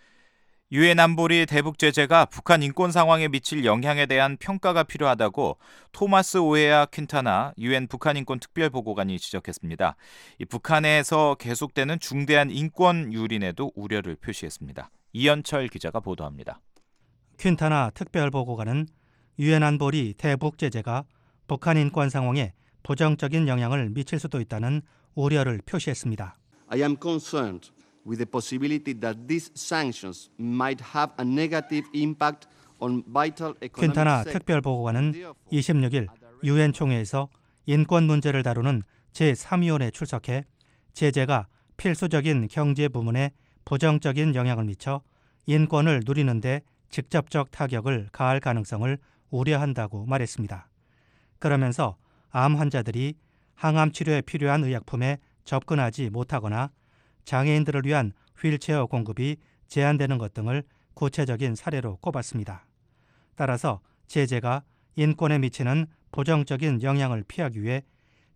유엔 안보리 대북 제재가 북한 인권 상황에 미칠 영향에 대한 평가가 필요하다고 토마스 오헤아 퀸타나 유엔 북한 인권 특별보고관이 지적했습니다. 이 북한에서 계속되는 중대한 인권 유린에도 우려를 표시했습니다. 이현철 기자가 보도합니다. 퀸타나 특별보고관은 유엔 안보리 대북 제재가 북한 인권 상황에 부정적인 영향을 미칠 수도 있다는 우려를 표시했습니다. I am concerned with the possibility that these sanctions might have a negative impact on vital economic 퀸타나 sectors. 특별보고관은 이십육 일 유엔 총회에서 인권 문제를 다루는 제삼 위원회에 출석해 제재가 필수적인 경제 부문에 부정적인 영향을 미쳐 인권을 누리는 데 직접적 타격을 가할 가능성을 우려한다고 말했습니다. 그러면서 암 환자들이 항암 치료에 필요한 의약품에 접근하지 못하거나 장애인들을 위한 휠체어 공급이 제한되는 것 등을 구체적인 사례로 꼽았습니다. 따라서 제재가 인권에 미치는 부정적인 영향을 피하기 위해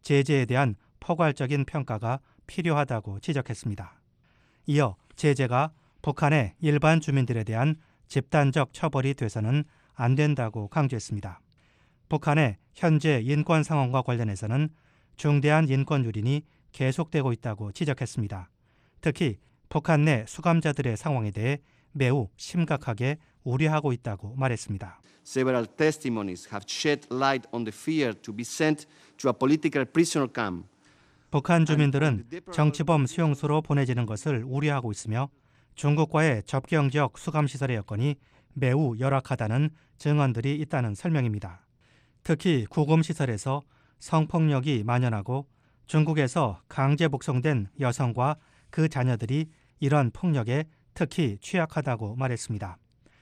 제재에 대한 포괄적인 평가가 필요하다고 지적했습니다. 이어 제재가 북한의 일반 주민들에 대한 집단적 처벌이 돼서는 안 된다고 강조했습니다. 북한의 현재 인권 상황과 관련해서는 중대한 인권 유린이 계속되고 있다고 지적했습니다. 특히 북한 내 수감자들의 상황에 대해 매우 심각하게 우려하고 있다고 말했습니다. Several testimonies have shed light on the fear to be sent to a political prisoner camp. 북한 주민들은 정치범 수용소로 보내지는 것을 우려하고 있으며 중국과의 접경지역 수감시설의 여건이 매우 열악하다는 증언들이 있다는 설명입니다. 특히 구금시설에서 성폭력이 만연하고 중국에서 강제 복송된 여성과 그 자녀들이 이런 폭력에 특히 취약하다고 말했습니다.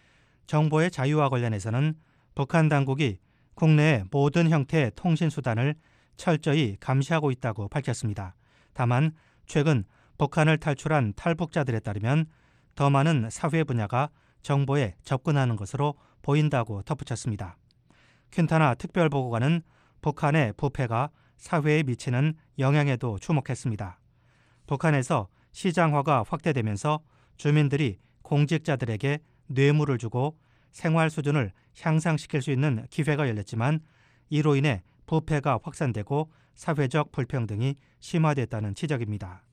정보의 자유와 관련해서는 북한 당국이 국내의 모든 형태의 통신수단을 철저히 감시하고 있다고 밝혔습니다. 다만 최근 북한을 탈출한 탈북자들에 따르면 더 많은 사회 분야가 정보에 접근하는 것으로 보인다고 덧붙였습니다. 퀸타나 특별보고관은 북한의 부패가 사회에 미치는 영향에도 주목했습니다. 북한에서 시장화가 확대되면서 주민들이 공직자들에게 뇌물을 주고 생활 수준을 향상시킬 수 있는 기회가 열렸지만 이로 인해 부패가 확산되고 사회적 불평등이 심화됐다는 지적입니다.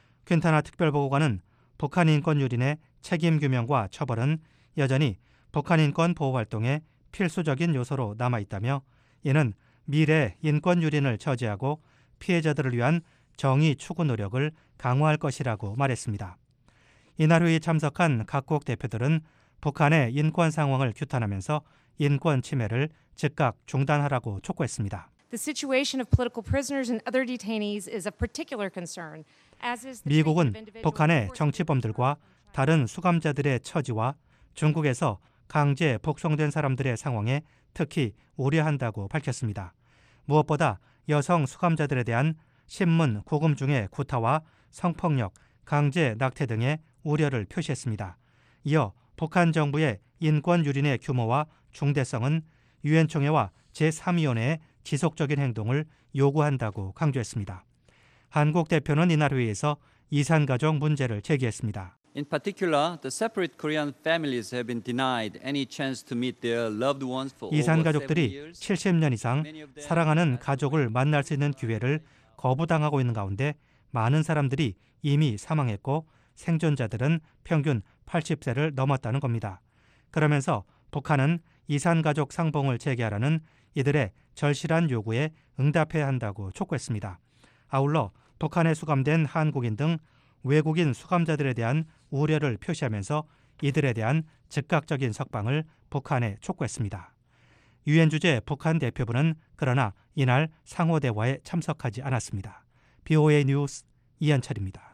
퀸타나 특별보고관은 북한 인권 유린의 책임 규명과 처벌은 여전히 북한 인권 보호 활동의 필수적인 요소로 남아있다며 이는 미래 인권 유린을 저지하고 피해자들을 위한 정의 추구 노력을 강화할 것이라고 말했습니다. 이날 회의에 참석한 각국 대표들은 북한의 인권 상황을 규탄하면서 인권 침해를 즉각 중단하라고 촉구했습니다. The situation of political prisoners and other detainees is of particular concern, as is the 미국은 treatment of individuals 북한의 정치범들과 다른 수감자들의 처지와 중국에서 강제 복송된 사람들의 상황에 특히 우려한다고 밝혔습니다. 무엇보다 여성 수감자들에 대한 신문 구금 중의 구타와 성폭력, 강제 낙태 등의 우려를 표시했습니다. 이어 북한 정부의 인권 유린의 규모와 중대성은 유엔 총회와 제삼 위원회의 지속적인 행동을 요구한다고 강조했습니다. 한국 대표는 이날 회의에서 이산가족 문제를 제기했습니다. In particular, the separate Korean families have been denied any chance to meet their loved ones for over 이산 seven 가족들이 years. 칠십 년 이상 사랑하는 가족을 만날 수 있는 기회를 거부당하고 있는 가운데 많은 사람들이 이미 사망했고 생존자들은 평균 팔십 세를 넘었다는 겁니다. 그러면서 북한은 이산 가족 상봉을 재개하라는 이들의 절실한 요구에 응답해야 한다고 촉구했습니다. 아울러 북한에 수감된 한국인 등 외국인 수감자들에 대한 우려를 표시하면서 이들에 대한 즉각적인 석방을 북한에 촉구했습니다. 유엔 주재 북한 대표부는 그러나 이날 상호 대화에 참석하지 않았습니다. 비오에이 뉴스 이한철입니다.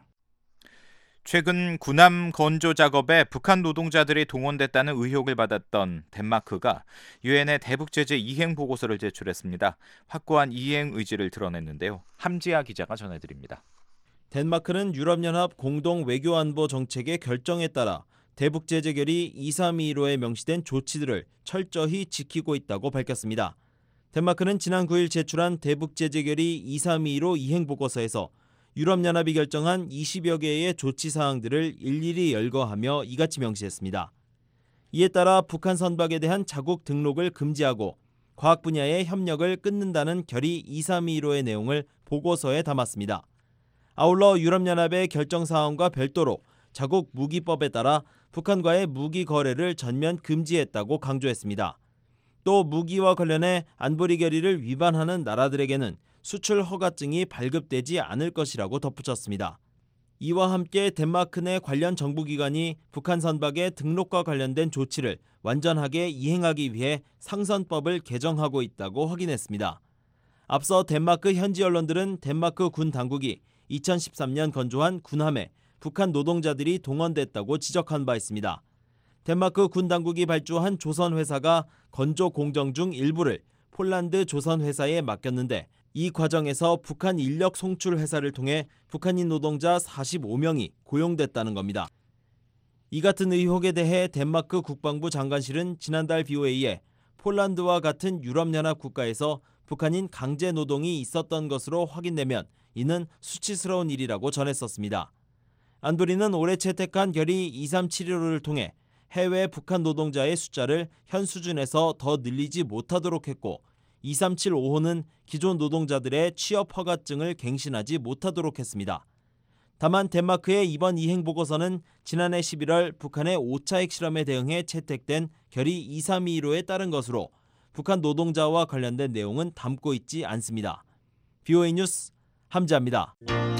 최근 군함 건조 작업에 북한 노동자들이 동원됐다는 의혹을 받았던 덴마크가 유엔에 대북 제재 이행 보고서를 제출했습니다. 확고한 이행 의지를 드러냈는데요. 함지아 기자가 전해드립니다. 덴마크는 유럽연합 공동 외교안보 정책의 결정에 따라 대북 제재 결의 이삼이일호에 명시된 조치들을 철저히 지키고 있다고 밝혔습니다. 덴마크는 지난 구일 제출한 대북 제재 결의 이삼이일호 이행 보고서에서 유럽연합이 결정한 이십여 개의 조치 사항들을 일일이 열거하며 이같이 명시했습니다. 이에 따라 북한 선박에 대한 자국 등록을 금지하고 과학 분야의 협력을 끊는다는 결의 이삼이일호의 내용을 보고서에 담았습니다. 아울러 유럽연합의 결정 사항과 별도로 자국 무기법에 따라 북한과의 무기 거래를 전면 금지했다고 강조했습니다. 또 무기와 관련해 안보리 결의를 위반하는 나라들에게는 수출 허가증이 발급되지 않을 것이라고 덧붙였습니다. 이와 함께 덴마크 내 관련 정부기관이 북한 선박의 등록과 관련된 조치를 완전하게 이행하기 위해 상선법을 개정하고 있다고 확인했습니다. 앞서 덴마크 현지 언론들은 덴마크 군 당국이 이천십삼 년 건조한 군함에 북한 노동자들이 동원됐다고 지적한 바 있습니다. 덴마크 군 당국이 발주한 조선 회사가 건조 공정 중 일부를 폴란드 조선 회사에 맡겼는데 이 과정에서 북한 인력 송출 회사를 통해 북한인 노동자 사십오 명이 고용됐다는 겁니다. 이 같은 의혹에 대해 덴마크 국방부 장관실은 지난달 비오에이에 폴란드와 같은 유럽연합 국가에서 북한인 강제 노동이 있었던 것으로 확인되면 이는 수치스러운 일이라고 전했었습니다. 안보리는 올해 채택한 결의 이삼칠일오를 통해 해외 북한 노동자의 숫자를 현 수준에서 더 늘리지 못하도록 했고 이삼칠오호는 기존 노동자들의 취업 허가증을 갱신하지 못하도록 했습니다. 다만 덴마크의 이번 이행 보고서는 지난해 십일월 북한의 오 차 핵실험에 대응해 채택된 결의 이삼이일오에 따른 것으로 북한 노동자와 관련된 내용은 담고 있지 않습니다. 비오에이 뉴스 함지아입니다.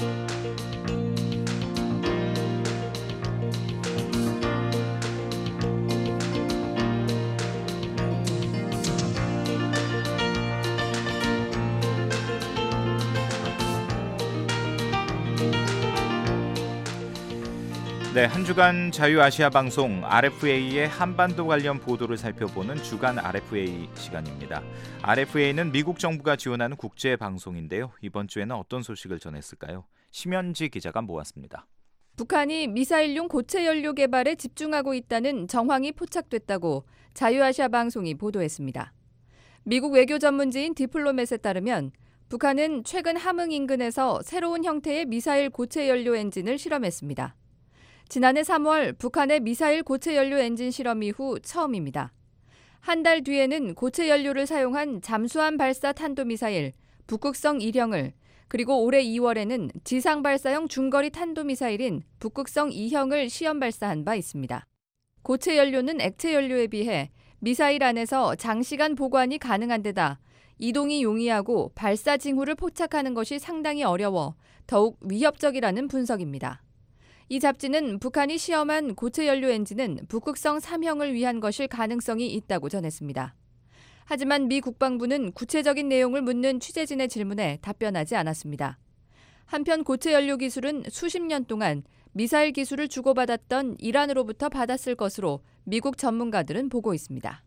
네, 한 주간 자유아시아 방송 알에프에이의 한반도 관련 보도를 살펴보는 주간 알에프에이 시간입니다. 알에프에이는 미국 정부가 지원하는 국제 방송인데요. 이번 주에는 어떤 소식을 전했을까요? 심현지 기자가 모았습니다. 북한이 미사일용 고체 연료 개발에 집중하고 있다는 정황이 포착됐다고 자유아시아 방송이 보도했습니다. 미국 외교 전문지인 디플로맷에 따르면 북한은 최근 함흥 인근에서 새로운 형태의 미사일 고체 연료 엔진을 실험했습니다. 지난해 삼월 북한의 미사일 고체 연료 엔진 실험 이후 처음입니다. 한 달 뒤에는 고체 연료를 사용한 잠수함 발사 탄도미사일 북극성 일형을, 그리고 올해 이월에는 지상 발사형 중거리 탄도미사일인 북극성 이형을 시험 발사한 바 있습니다. 고체 연료는 액체 연료에 비해 미사일 안에서 장시간 보관이 가능한 데다 이동이 용이하고 발사 징후를 포착하는 것이 상당히 어려워 더욱 위협적이라는 분석입니다. 이 잡지는 북한이 시험한 고체 연료 엔진은 북극성 삼형을 위한 것일 가능성이 있다고 전했습니다. 하지만 미 국방부는 구체적인 내용을 묻는 취재진의 질문에 답변하지 않았습니다. 한편 고체 연료 기술은 수십 년 동안 미사일 기술을 주고받았던 이란으로부터 받았을 것으로 미국 전문가들은 보고 있습니다.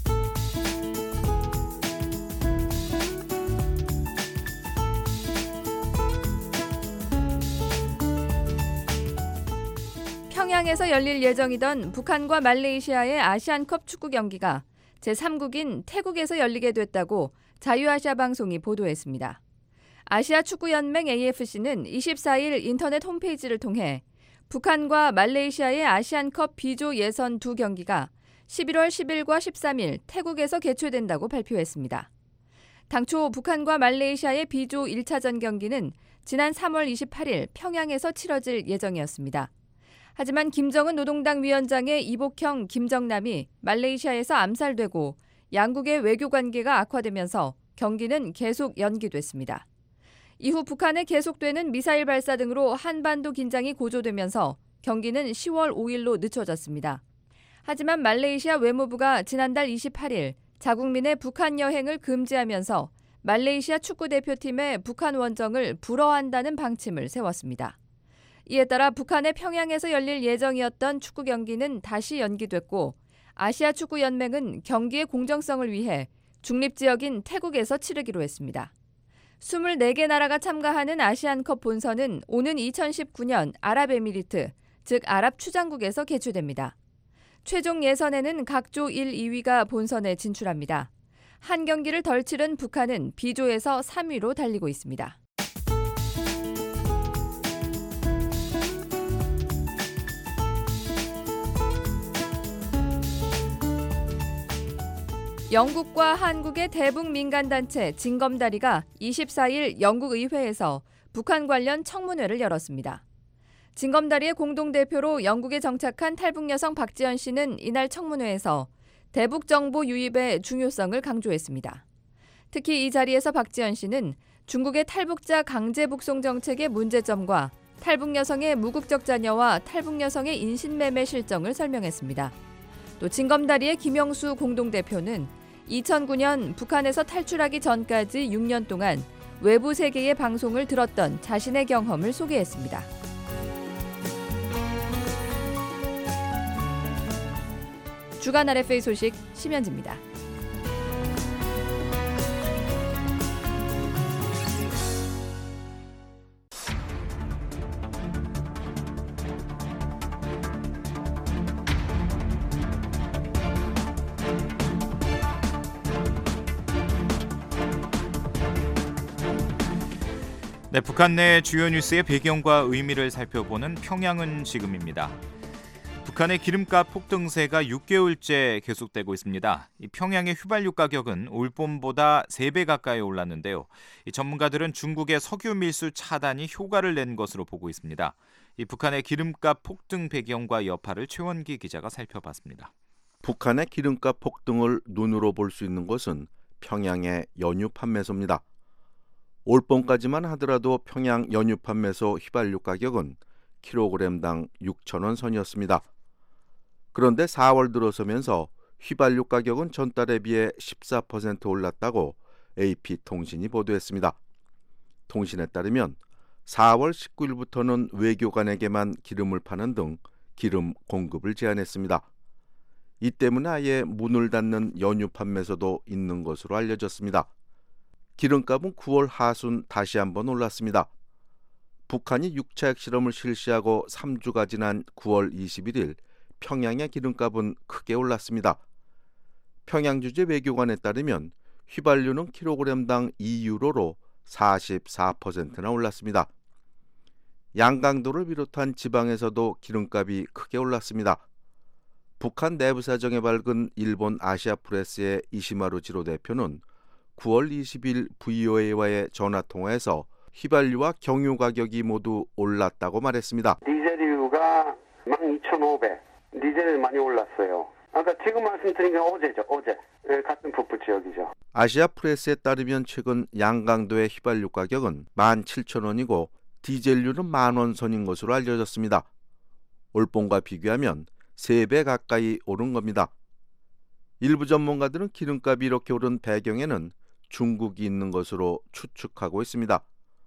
평양에서 열릴 예정이던 북한과 말레이시아의 아시안컵 축구 경기가 제삼국인 태국에서 열리게 됐다고 자유아시아 방송이 보도했습니다. 아시아 축구연맹 에이에프씨는 이십사일 인터넷 홈페이지를 통해 북한과 말레이시아의 아시안컵 B조 예선 두 경기가 십일월 십일과 십삼일 태국에서 개최된다고 발표했습니다. 당초 북한과 말레이시아의 B조 일 차전 경기는 지난 삼월 이십팔일 평양에서 치러질 예정이었습니다. 하지만 김정은 노동당 위원장의 이복형 김정남이 말레이시아에서 암살되고 양국의 외교 관계가 악화되면서 경기는 계속 연기됐습니다. 이후 북한에 계속되는 미사일 발사 등으로 한반도 긴장이 고조되면서 경기는 시월 오일로 늦춰졌습니다. 하지만 말레이시아 외무부가 지난달 이십팔일 자국민의 북한 여행을 금지하면서 말레이시아 축구대표팀의 북한 원정을 불허한다는 방침을 세웠습니다. 이에 따라 북한의 평양에서 열릴 예정이었던 축구 경기는 다시 연기됐고 아시아 축구연맹은 경기의 공정성을 위해 중립지역인 태국에서 치르기로 했습니다. 이십사 개 나라가 참가하는 아시안컵 본선은 오는 이천십구년 아랍에미리트, 즉 아랍 추장국에서 개최됩니다. 최종 예선에는 각 조 일, 이위가 본선에 진출합니다. 한 경기를 덜 치른 북한은 B조에서 삼위로 달리고 있습니다. 영국과 한국의 대북 민간단체 징검다리가 이십사일 영국 의회에서 북한 관련 청문회를 열었습니다. 징검다리의 공동대표로 영국에 정착한 탈북 여성 박지연 씨는 이날 청문회에서 대북 정보 유입의 중요성을 강조했습니다. 특히 이 자리에서 박지연 씨는 중국의 탈북자 강제 북송 정책의 문제점과 탈북 여성의 무국적 자녀와 탈북 여성의 인신매매 실정을 설명했습니다. 또 징검다리의 김영수 공동대표는 이천구년 북한에서 탈출하기 전까지 육 년 동안 외부 세계의 방송을 들었던 자신의 경험을 소개했습니다. 주간 알에프에이 소식 심현지입니다. 네, 북한 내 주요 뉴스의 배경과 의미를 살펴보는 평양은 지금입니다. 북한의 기름값 폭등세가 육 개월째 계속되고 있습니다. 이 평양의 휘발유 가격은 올 봄보다 세 배 가까이 올랐는데요. 이 전문가들은 중국의 석유 밀수 차단이 효과를 낸 것으로 보고 있습니다. 이 북한의 기름값 폭등 배경과 여파를 최원기 기자가 살펴봤습니다. 북한의 기름값 폭등을 눈으로 볼 수 있는 것은 평양의 연유 판매소입니다. 올 봄까지만 하더라도 평양 연유 판매소 휘발유 가격은 킬로그램당 육천 원 선이었습니다. 그런데 사월 들어서면서 휘발유 가격은 전달에 비해 십사 퍼센트 올랐다고 에이피통신이 보도했습니다. 통신에 따르면 사월 십구일부터는 외교관에게만 기름을 파는 등 기름 공급을 제한했습니다. 이 때문에 아예 문을 닫는 연유 판매소도 있는 것으로 알려졌습니다. 기름값은 구월 하순 다시 한번 올랐습니다. 북한이 육 차 핵실험을 실시하고 삼 주가 지난 구월 이십일일 평양의 기름값은 크게 올랐습니다. 평양주재 외교관에 따르면 휘발유는 킬로그램당 이 유로로 사십사 퍼센트나 올랐습니다. 양강도를 비롯한 지방에서도 기름값이 크게 올랐습니다. 북한 내부 사정에 밝은 일본 아시아프레스의 이시마루 지로 대표는 구월 이십일 브이오에이와의 전화통화에서 휘발유와 경유 가격이 모두 올랐다고 말했습니다. 디젤유가 만 이천오백, 디젤 많이 올랐어요. 아까 지금 말씀드린 게 어제죠, 어제. 같은 북부 지역이죠. 아시아프레스에 따르면 최근 양강도의 휘발유 가격은 만 칠천 원이고 디젤유는 만 원 선인 것으로 알려졌습니다. 올봄과 비교하면 세 배 가까이 오른 겁니다. 일부 전문가들은 기름값이 이렇게 오른 배경에는 중국이 있는 것으로 추측하고 있습니다.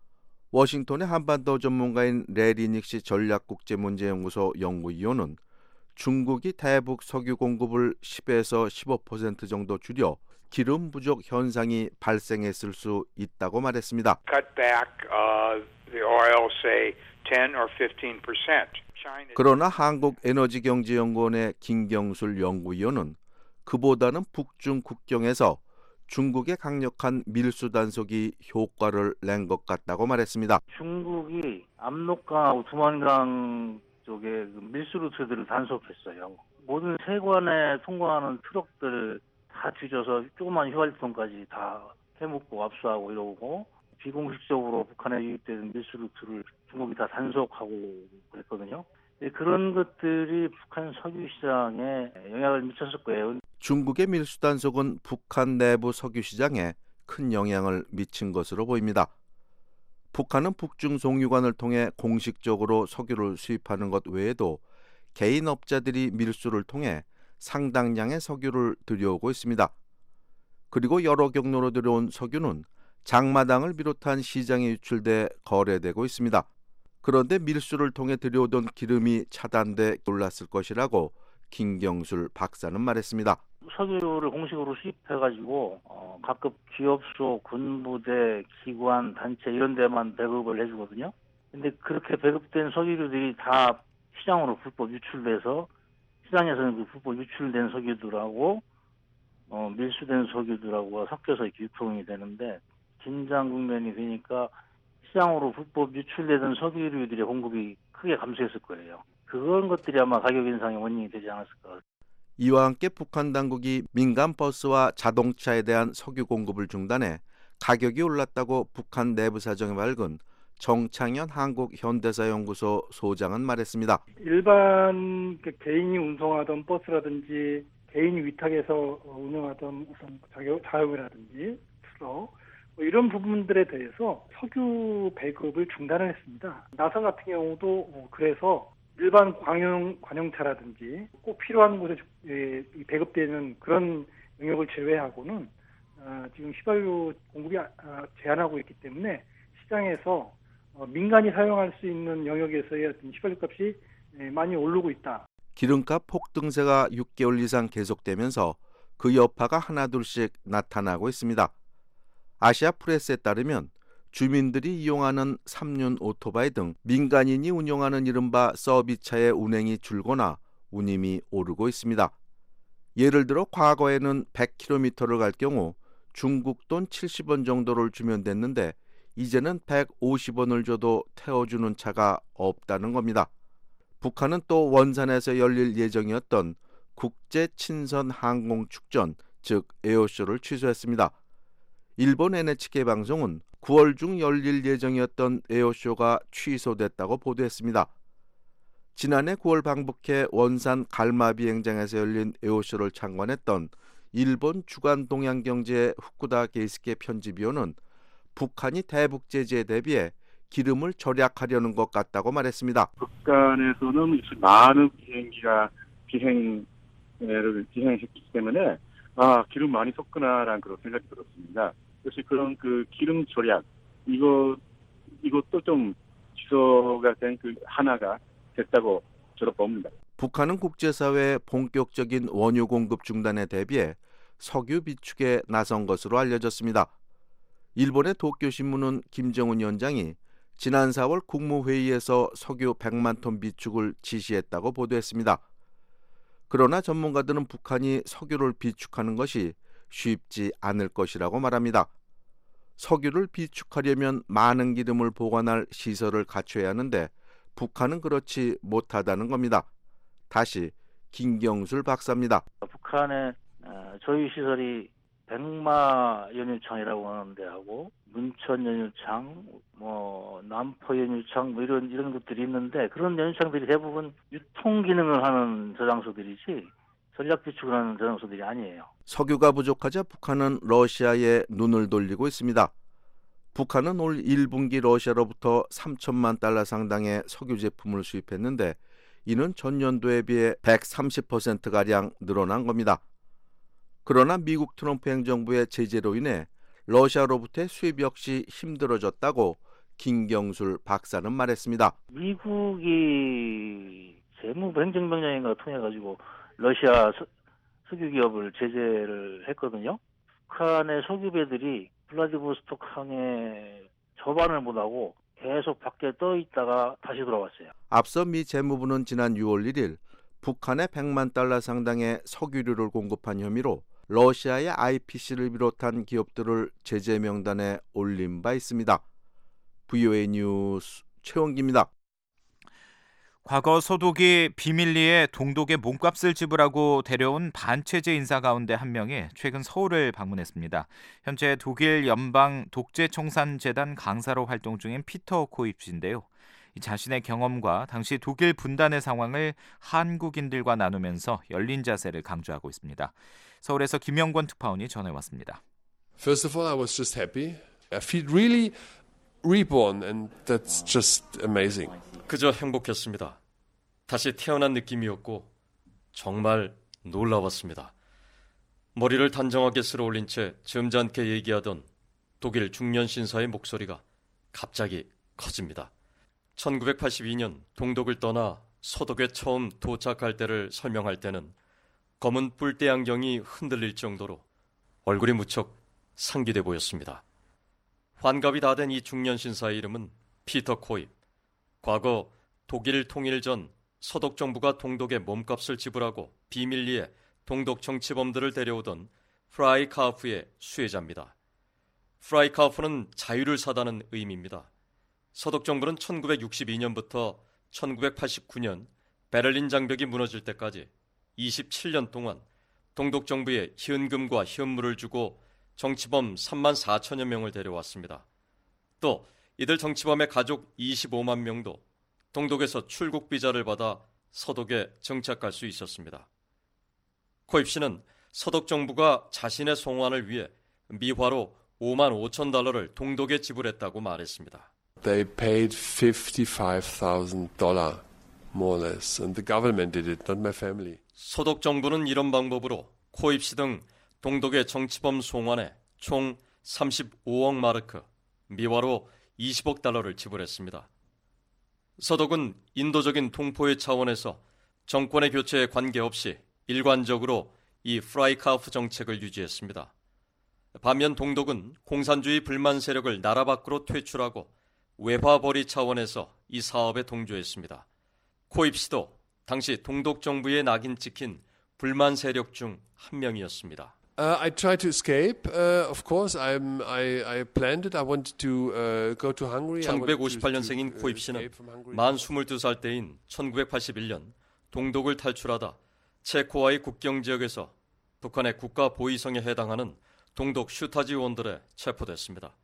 워싱턴의 한반도 전문가인 레리닉시 전략국제문제연구소 연구위원은 중국이 대북 석유 공급을 십에서 십오 퍼센트 정도 줄여 기름 부족 현상이 발생했을 수 있다고 말했습니다. Cut back uh, the oil, say ten or fifteen percent. 그러나 한국에너지경제연구원의 김경술 연구위원은 그보다는 북중 국경에서 중국의 강력한 밀수 단속이 효과를 낸 것 같다고 말했습니다. 중국이 압록강, 두만강 쪽에 밀수 루트들을 단속했어요. 모든 세관에 통과하는 트럭들 다 뒤져서 조그만 휘발유통까지 다 해먹고 압수하고 이러고 비공식적으로 북한에 유입되는 밀수 루트를 중국이 다 단속하고 그랬거든요. 그런 것들이 북한 석유 시장에 영향을 미쳤을 거예요. 중국의 밀수 단속은 북한 내부 석유 시장에 큰 영향을 미친 것으로 보입니다. 북한은 북중 송유관을 통해 공식적으로 석유를 수입하는 것 외에도 개인 업자들이 밀수를 통해 상당량의 석유를 들여오고 있습니다. 그리고 여러 경로로 들여온 석유는 장마당을 비롯한 시장에 유출돼 거래되고 있습니다. 그런데 밀수를 통해 들여오던 기름이 차단돼 올랐을 것이라고 김경술 박사는 말했습니다. 석유를 공식으로 수입해가지고 어, 각급 기업소, 군부대, 기관, 단체 이런 데만 배급을 해주거든요. 근데 그렇게 배급된 석유들이 다 시장으로 불법 유출돼서 시장에서는 그 불법 유출된 석유들하고 어, 밀수된 석유들하고 섞여서 이렇게 유통이 되는데 긴장 국면이 되니까 시장으로 불법 유출되던 석유류들의 공급이 크게 감소했을 거예요. 그런 것들이 아마 가격 인상의 원인이 되지 않았을까. 이와 함께 북한 당국이 민간 버스와 자동차에 대한 석유 공급을 중단해 가격이 올랐다고 북한 내부 사정에 밝은 정창현 한국현대사연구소 소장은 말했습니다. 일반 개인이 운송하던 버스라든지 개인 위탁에서 운영하던 어떤 자영이라든지 트럭 뭐 이런 부분들에 대해서 석유 배급을 중단을 했습니다. 나사 같은 경우도 그래서 일반 관용, 관용차라든지 꼭 필요한 곳에 배급되는 그런 영역을 제외하고는 지금 휘발유 공급이 제한하고 있기 때문에 시장에서 민간이 사용할 수 있는 영역에서의 휘발유 값이 많이 오르고 있다. 기름값 폭등세가 육 개월 이상 계속되면서 그 여파가 하나둘씩 나타나고 있습니다. 아시아프레스에 따르면 주민들이 이용하는 삼륜 오토바이 등 민간인이 운영하는 이른바 서비스차의 운행이 줄거나 운임이 오르고 있습니다. 예를 들어 과거에는 백 킬로미터를 갈 경우 중국 돈 칠십 원 정도를 주면 됐는데 이제는 백오십 원을 줘도 태워주는 차가 없다는 겁니다. 북한은 또 원산에서 열릴 예정이었던 국제 친선 항공 축전, 즉 에어쇼를 취소했습니다. 일본 엔에이치케이 방송은 구월 중 열릴 예정이었던 에어쇼가 취소됐다고 보도했습니다. 지난해 구월 방북해 원산 갈마 비행장에서 열린 에어쇼를 참관했던 일본 주간 동양경제 후쿠다 게이스케 편집위원은 북한이 대북 제재에 대비해 기름을 절약하려는 것 같다고 말했습니다. 북한에서는 많은 비행기가 비행을 비행했기 때문에 아 기름 많이 썼구나라는 그런 생각이 들었습니다. 그래서 그런 그 기름 절약 이거 이것도 좀 취소가 된 그 하나가 됐다고 저는 봅니다. 북한은 국제사회의 본격적인 원유 공급 중단에 대비해 석유 비축에 나선 것으로 알려졌습니다. 일본의 도쿄신문은 김정은 위원장이 지난 사월 국무회의에서 석유 백만 톤 비축을 지시했다고 보도했습니다. 그러나 전문가들은 북한이 석유를 비축하는 것이 쉽지 않을 것이라고 말합니다. 석유를 비축하려면 많은 기름을 보관할 시설을 갖춰야 하는데 북한은 그렇지 못하다는 겁니다. 다시 김경술 박사입니다. 북한의 조유 시설이 백마 연유창이라고 하는 데하고 문천 연유창, 뭐 남포 연유창 뭐 이런 이런 것들이 있는데 그런 연유창들이 대부분 유통 기능을 하는 저장소들이지 전략 비축을 하는 저장소들이 아니에요. 석유가 부족하자 북한은 러시아에 눈을 돌리고 있습니다. 북한은 올 일 분기 러시아로부터 삼천만 달러 상당의 석유 제품을 수입했는데 이는 전년도에 비해 백삼십 퍼센트가량 늘어난 겁니다. 그러나 미국 트럼프 행정부의 제재로 인해 러시아로부터의 수입 역시 힘들어졌다고 김경술 박사는 말했습니다. 미국이 재무부 행정명령인가 통해가지고 러시아 서, 석유 기업을 제재를 했거든요. 북한의 석유배들이 블라디보스토크 항에 접안을 못하고 계속 밖에 떠 있다가 다시 돌아왔어요. 앞서 미 재무부는 지난 유월 일일 북한에 백만 달러 상당의 석유류를 공급한 혐의로 러시아의 아이피씨를 비롯한 기업들을 제재 명단에 올린 바 있습니다. 브이오에이 뉴스 최원기입니다. 과거 소독이 비밀리에 동독의 몸값을 지불하고 데려온 반체제 인사 가운데 한 명이 최근 서울을 방문했습니다. 현재 독일 연방 독재청산재단 강사로 활동 중인 피터 코입 씨인데요. 자신의 경험과 당시 독일 분단의 상황을 한국인들과 나누면서 열린 자세를 강조하고 있습니다. 서울에서 김영권 특파원이 전해왔습니다. First of all, I was just happy. I feel really reborn, and that's just amazing. 그저 행복했습니다. 다시 태어난 느낌이었고 정말 놀라웠습니다. 머리를 단정하게 쓸어 올린 채 점잖게 얘기하던 독일 중년 신사의 목소리가 갑자기 커집니다. 천구백팔십이 년 동독을 떠나 서독에 처음 도착할 때를 설명할 때는 검은 뿔대 안경이 흔들릴 정도로 얼굴이 무척 상기돼 보였습니다. 환갑이 다 된 이 중년 신사의 이름은 피터 코입. 과거 독일 통일 전 서독 정부가 동독의 몸값을 지불하고 비밀리에 동독 정치범들을 데려오던 프라이카우프의 수혜자입니다. 프라이카우프는 자유를 사다는 의미입니다. 서독 정부는 천구백육십이 년부터 천구백팔십구 년 베를린 장벽이 무너질 때까지 이십칠 년 동안 동독 정부에 현금과 현물을 주고 정치범 삼만 사천여 명을 데려왔습니다. 또 이들 정치범의 가족 이십오만 명도 동독에서 출국 비자를 받아 서독에 정착할 수 있었습니다. 코입 씨는 서독 정부가 자신의 송환을 위해 미화로 오만 오천 달러를 동독에 지불했다고 말했습니다. They paid fifty-five thousand dollars, more or less, and the government did it, not my family. 서독 정부는 이런 방법으로 코입 씨 등 동독의 정치범 송환에 총 삼십오억 마르크, 미화로 이십억 달러를 지불했습니다. 서독은 인도적인 동포의 차원에서 정권의 교체에 관계없이 일관적으로 이 프라이카우프 정책을 유지했습니다. 반면 동독은 공산주의 불만 세력을 나라 밖으로 퇴출하고 외화벌이 차원에서 이 사업에 동조했습니다. 코입 씨도 당시 동독 정부의 낙인 찍힌 불만 세력 중 한 명이었습니다. Uh, I tried to escape. Uh, of course, I'm, I, I planned it. I wanted to uh, go to Hungary. 천구백오십팔 년생인 코입 씨는 만 스물두 살 때인 천구백팔십일 년 동독을 탈출하다 체코와의 국경 지역에서 북한의 국가 보위성에 해당하는 동독 슈타지 의원들에 체포됐습니다.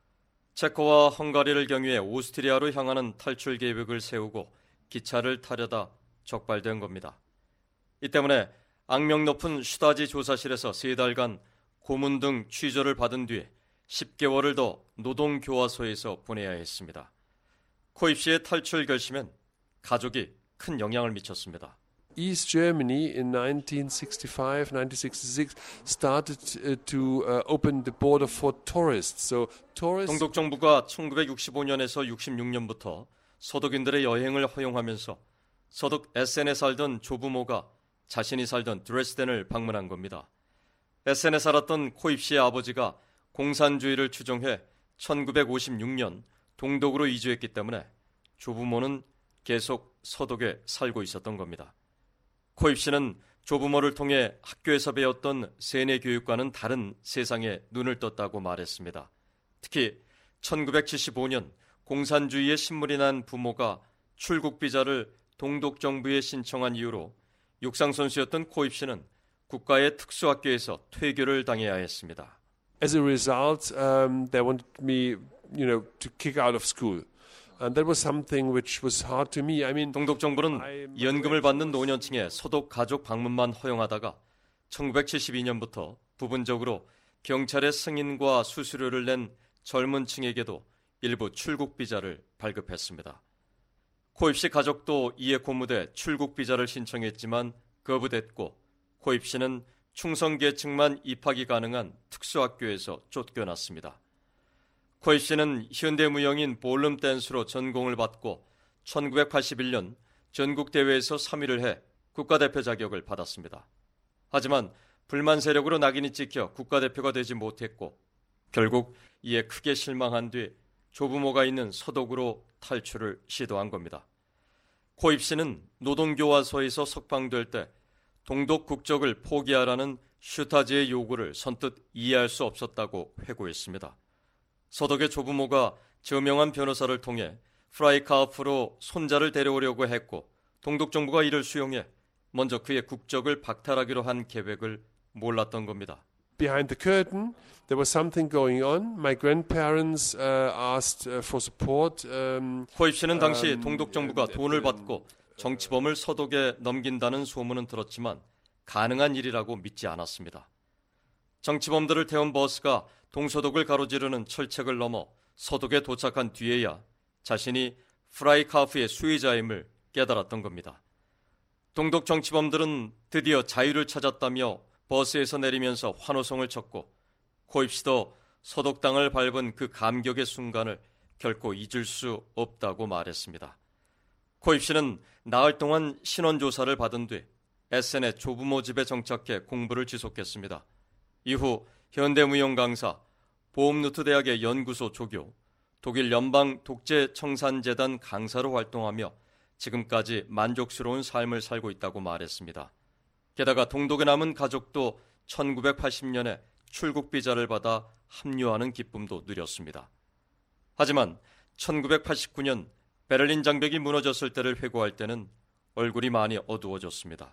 체코와 헝가리를 경유해 오스트리아로 향하는 탈출 계획을 세우고 기차를 타려다 적발된 겁니다. 이 때문에 악명 높은 슈타지 조사실에서 세 달간 고문 등 취조를 받은 뒤에 십 개월을 더 노동교화소에서 보내야 했습니다. 코입 씨의 탈출 결심엔 가족이 큰 영향을 미쳤습니다. East Germany in nineteen sixty-five, nineteen sixty-six started to uh, open the border for tourists. So tourists. 동독 정부가 천구백육십오 년에서 육십육 년부터 서독인들의 여행을 허용하면서 서독 에센에 살던 조부모가 자신이 살던 드레스덴을 방문한 겁니다. 에센에 살았던 코입 씨의 아버지가 공산주의를 추종해 천구백오십육 년 동독으로 이주했기 때문에 조부모는 계속 서독에 살고 있었던 겁니다. 코입 씨는 조부모를 통해 학교에서 배웠던 세뇌 교육과는 다른 세상에 눈을 떴다고 말했습니다. 특히 천구백칠십오 년 공산주의에 신물이 난 부모가 출국 비자를 동독 정부에 신청한 이유로 육상 선수였던 코입 씨는 국가의 특수학교에서 퇴교를 당해야 했습니다. As a result, um, they wanted me, you know, to kick out of school. And that was something which was hard to me. I mean, 동독 정부는 연금을 받는 노년층의 서독 가족 방문만 허용하다가 천구백칠십이 년부터 부분적으로 경찰의 승인과 수수료를 낸 젊은 층에게도 일부 출국 비자를 발급했습니다. 코입 씨 가족도 이에 고무돼 출국 비자를 신청했지만 거부됐고 코입 씨는 충성 계층만 입학이 가능한 특수학교에서 쫓겨났습니다. 코입 씨는 현대무용인 볼룸 댄스로 전공을 받고 천구백팔십일 년 전국대회에서 삼 위를 해 국가대표 자격을 받았습니다. 하지만 불만 세력으로 낙인이 찍혀 국가대표가 되지 못했고 결국 이에 크게 실망한 뒤 조부모가 있는 서독으로 탈출을 시도한 겁니다. 코입 씨는 노동교화소에서 석방될 때 동독 국적을 포기하라는 슈타지의 요구를 선뜻 이해할 수 없었다고 회고했습니다. 서독의 조부모가 저명한 변호사를 통해 프라이카우프로 손자를 데려오려고 했고 동독 정부가 이를 수용해 먼저 그의 국적을 박탈하기로 한 계획을 몰랐던 겁니다. Behind the curtain, there was something going on. My grandparents uh, asked uh, for support. Um, 코입 씨는 당시 um, 동독 정부가 돈을 받고 정치범을 서독에 넘긴다는 소문은 들었지만 가능한 일이라고 믿지 않았습니다. 정치범들을 태운 버스가 동서독을 가로지르는 철책을 넘어 서독에 도착한 뒤에야 자신이 프라이카우프의 수혜자임을 깨달았던 겁니다. 동독 정치범들은 드디어 자유를 찾았다며 버스에서 내리면서 환호성을 쳤고 코입 씨도 서독 땅을 밟은 그 감격의 순간을 결코 잊을 수 없다고 말했습니다. 코입 씨는 나흘 동안 신원조사를 받은 뒤 에센의 조부모 집에 정착해 공부를 지속했습니다. 이후 현대무용 강사, 보험누트 대학의 연구소 조교, 독일 연방 독재청산재단 강사로 활동하며 지금까지 만족스러운 삶을 살고 있다고 말했습니다. 게다가 동독에 남은 가족도 천구백팔십 년에 출국 비자를 받아 합류하는 기쁨도 누렸습니다. 하지만 천구백팔십구 년 베를린 장벽이 무너졌을 때를 회고할 때는 얼굴이 많이 어두워졌습니다.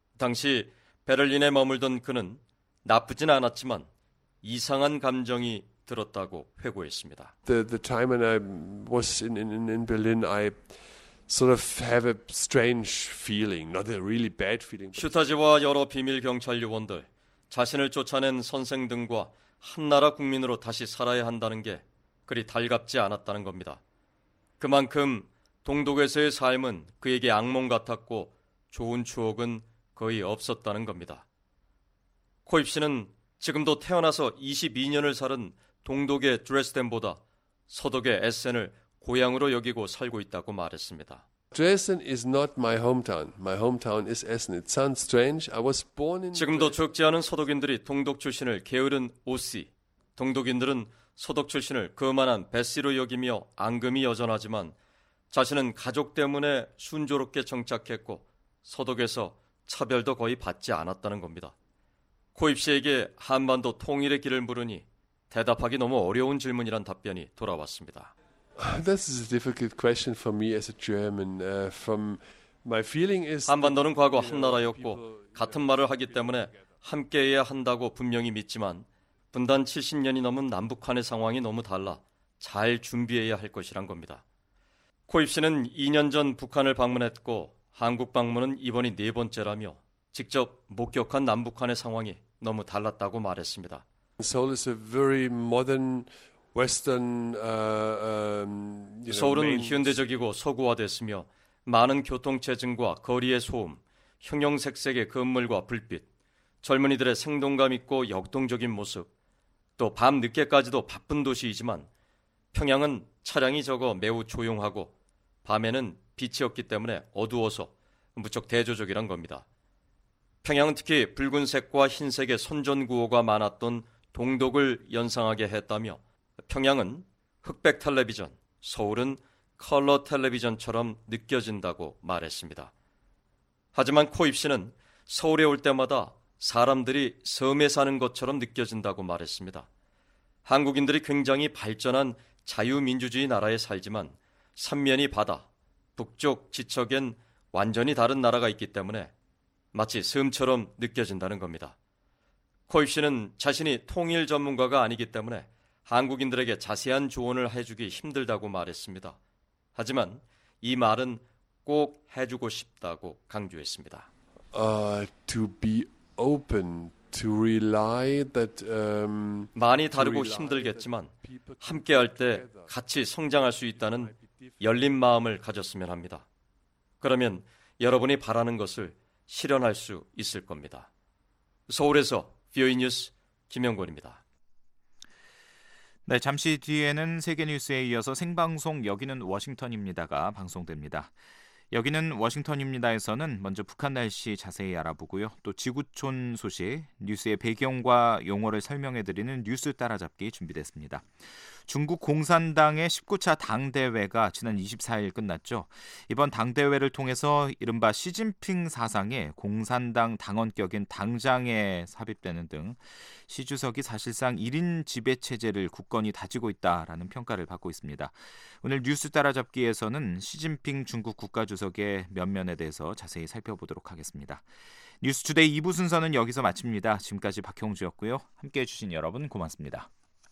당시 베를린에 머물던 그는 나쁘진 않았지만 이상한 감정이 들었다고 회고했습니다. The the time when I was in in in Berlin, I sort of have a strange feeling, not a really bad feeling. 슈타지와 여러 비밀 경찰 요원들, 자신을 쫓아낸 선생 등과 한나라 국민으로 다시 살아야 한다는 게 그리 달갑지 않았다는 겁니다. 그만큼 동독에서의 삶은 그에게 악몽 같았고 좋은 추억은 거의 없었다는 겁니다. 코입 씨는 지금도 태어나서 이십이 년을 살은 동독의 드레스덴보다 서독의 에센을 고향으로 여기고 살고 있다고 말했습니다. Dresden is not my hometown. My hometown is Essen. It sounds strange. I was born in 지금도 적지 않은 서독인들이 동독 출신을 게으른 오씨, 동독인들은 서독 출신을 그만한 배씨로 여기며 앙금이 여전하지만 자신은 가족 때문에 순조롭게 정착했고 서독에서 차별도 거의 받지 않았다는 겁니다. 코입 씨에게 한반도 통일의 길을 물으니 대답하기 너무 어려운 질문이란 답변이 돌아왔습니다. This is a difficult question for me as a German. Uh, from my feeling is 한반도는 과거 한 나라였고 같은 말을 하기 때문에 함께해야 한다고 분명히 믿지만 분단 칠십 년이 넘은 남북한의 상황이 너무 달라 잘 준비해야 할 것이란 겁니다. 코입 씨는 이 년 전 북한을 방문했고 한국 방문은 이번이 네 번째라며 직접 목격한 남북한의 상황이 너무 달랐다고 말했습니다. Seoul is a very modern Western. Uh, um, you know, 서울은 main... 현대적이고 서구화됐으며 많은 교통체증과 거리의 소음, 형형색색의 건물과 불빛, 젊은이들의 생동감 있고 역동적인 모습, 또 밤 늦게까지도 바쁜 도시이지만 평양은 차량이 적어 매우 조용하고 밤에는 빛이 없기 때문에 어두워서 무척 대조적이란 겁니다. 평양은 특히 붉은색과 흰색의 선전구호가 많았던 동독을 연상하게 했다며 평양은 흑백 텔레비전, 서울은 컬러 텔레비전처럼 느껴진다고 말했습니다. 하지만 코입 씨는 서울에 올 때마다 사람들이 섬에 사는 것처럼 느껴진다고 말했습니다. 한국인들이 굉장히 발전한 자유민주주의 나라에 살지만 삼면이 바다, 북쪽 지척엔 완전히 다른 나라가 있기 때문에 마치 섬처럼 느껴진다는 겁니다. 코입 씨는 자신이 통일 전문가가 아니기 때문에 한국인들에게 자세한 조언을 해주기 힘들다고 말했습니다. 하지만 이 말은 꼭 해주고 싶다고 강조했습니다. Uh, to be open, to rely that, um, 많이 다르고 힘들겠지만 함께할 때 같이 성장할 수 있다는 열린 마음을 가졌으면 합니다. 그러면 여러분이 바라는 것을 실현할 수 있을 겁니다. 서울에서 비오이 뉴스 김영권입니다. 네, 잠시 뒤에는 세계뉴스에 이어서 생방송 여기는 워싱턴입니다가 방송됩니다. 여기는 워싱턴입니다에서는 먼저 북한 날씨 자세히 알아보고요. 또 지구촌 소식, 뉴스의 배경과 용어를 설명해드리는 뉴스 따라잡기 준비됐습니다. 중국 공산당의 십구 차 당대회가 지난 이십사 일 끝났죠. 이번 당대회를 통해서 이른바 시진핑 사상의 공산당 당원격인 당장에 삽입되는 등 시 주석이 사실상 일 인 지배체제를 굳건히 다지고 있다라는 평가를 받고 있습니다. 오늘 뉴스 따라잡기에서는 시진핑 중국 국가주석의 면면에 대해서 자세히 살펴보도록 하겠습니다. 뉴스투데이 이 부 순서는 여기서 마칩니다. 지금까지 박형주였고요. 함께해 주신 여러분 고맙습니다.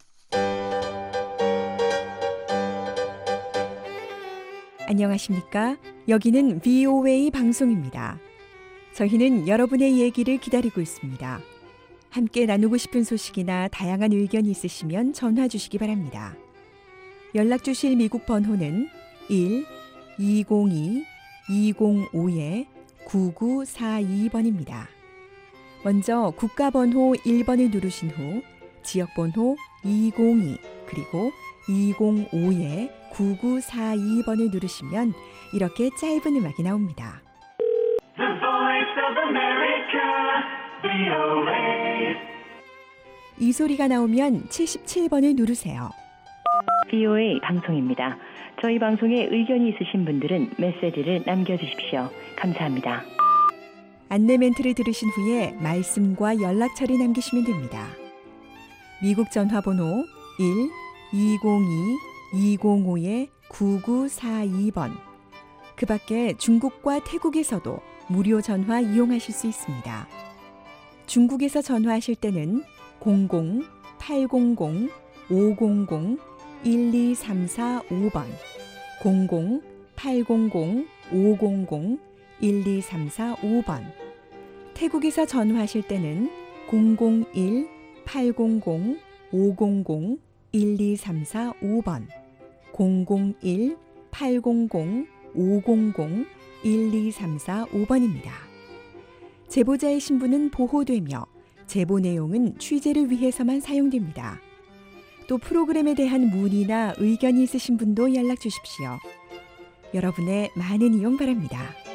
안녕하십니까? 여기는 브이오에이 방송입니다. 저희는 여러분의 얘기를 기다리고 있습니다. 함께 나누고 싶은 소식이나 다양한 의견이 있으시면 전화 주시기 바랍니다. 연락 주실 미국 번호는 일 이공이 이공오 구구사이 번입니다. 먼저 국가번호 일 번을 누르신 후 지역번호 이공이 그리고 이공오 구구사이 번을 누르시면 이렇게 짧은 음악이 나옵니다. The Voice of America, 브이오에이. 이 소리가 나오면 칠십칠 번을 누르세요. 브이오에이 방송입니다. 저희 방송에 의견이 있으신 분들은 메시지를 남겨주십시오. 감사합니다. 안내 멘트를 들으신 후에 말씀과 연락처를 남기시면 됩니다. 미국 전화번호 일 이공이 이공오 구구사이 번. 그 밖에 중국과 태국에서도 무료 전화 이용하실 수 있습니다. 중국에서 전화하실 때는 공공 팔공공 오공공 일이삼사오 번, 공공 팔공공 오공공 일이삼사오 번. 태국에서 전화하실 때는 공공일 팔공공 오공공 일이삼사오 번, 공공일 팔공공 오공공 일이삼사오 번입니다. 제보자의 신분은 보호되며 제보 내용은 취재를 위해서만 사용됩니다. 또 프로그램에 대한 문의나 의견이 있으신 분도 연락 주십시오. 여러분의 많은 이용 바랍니다.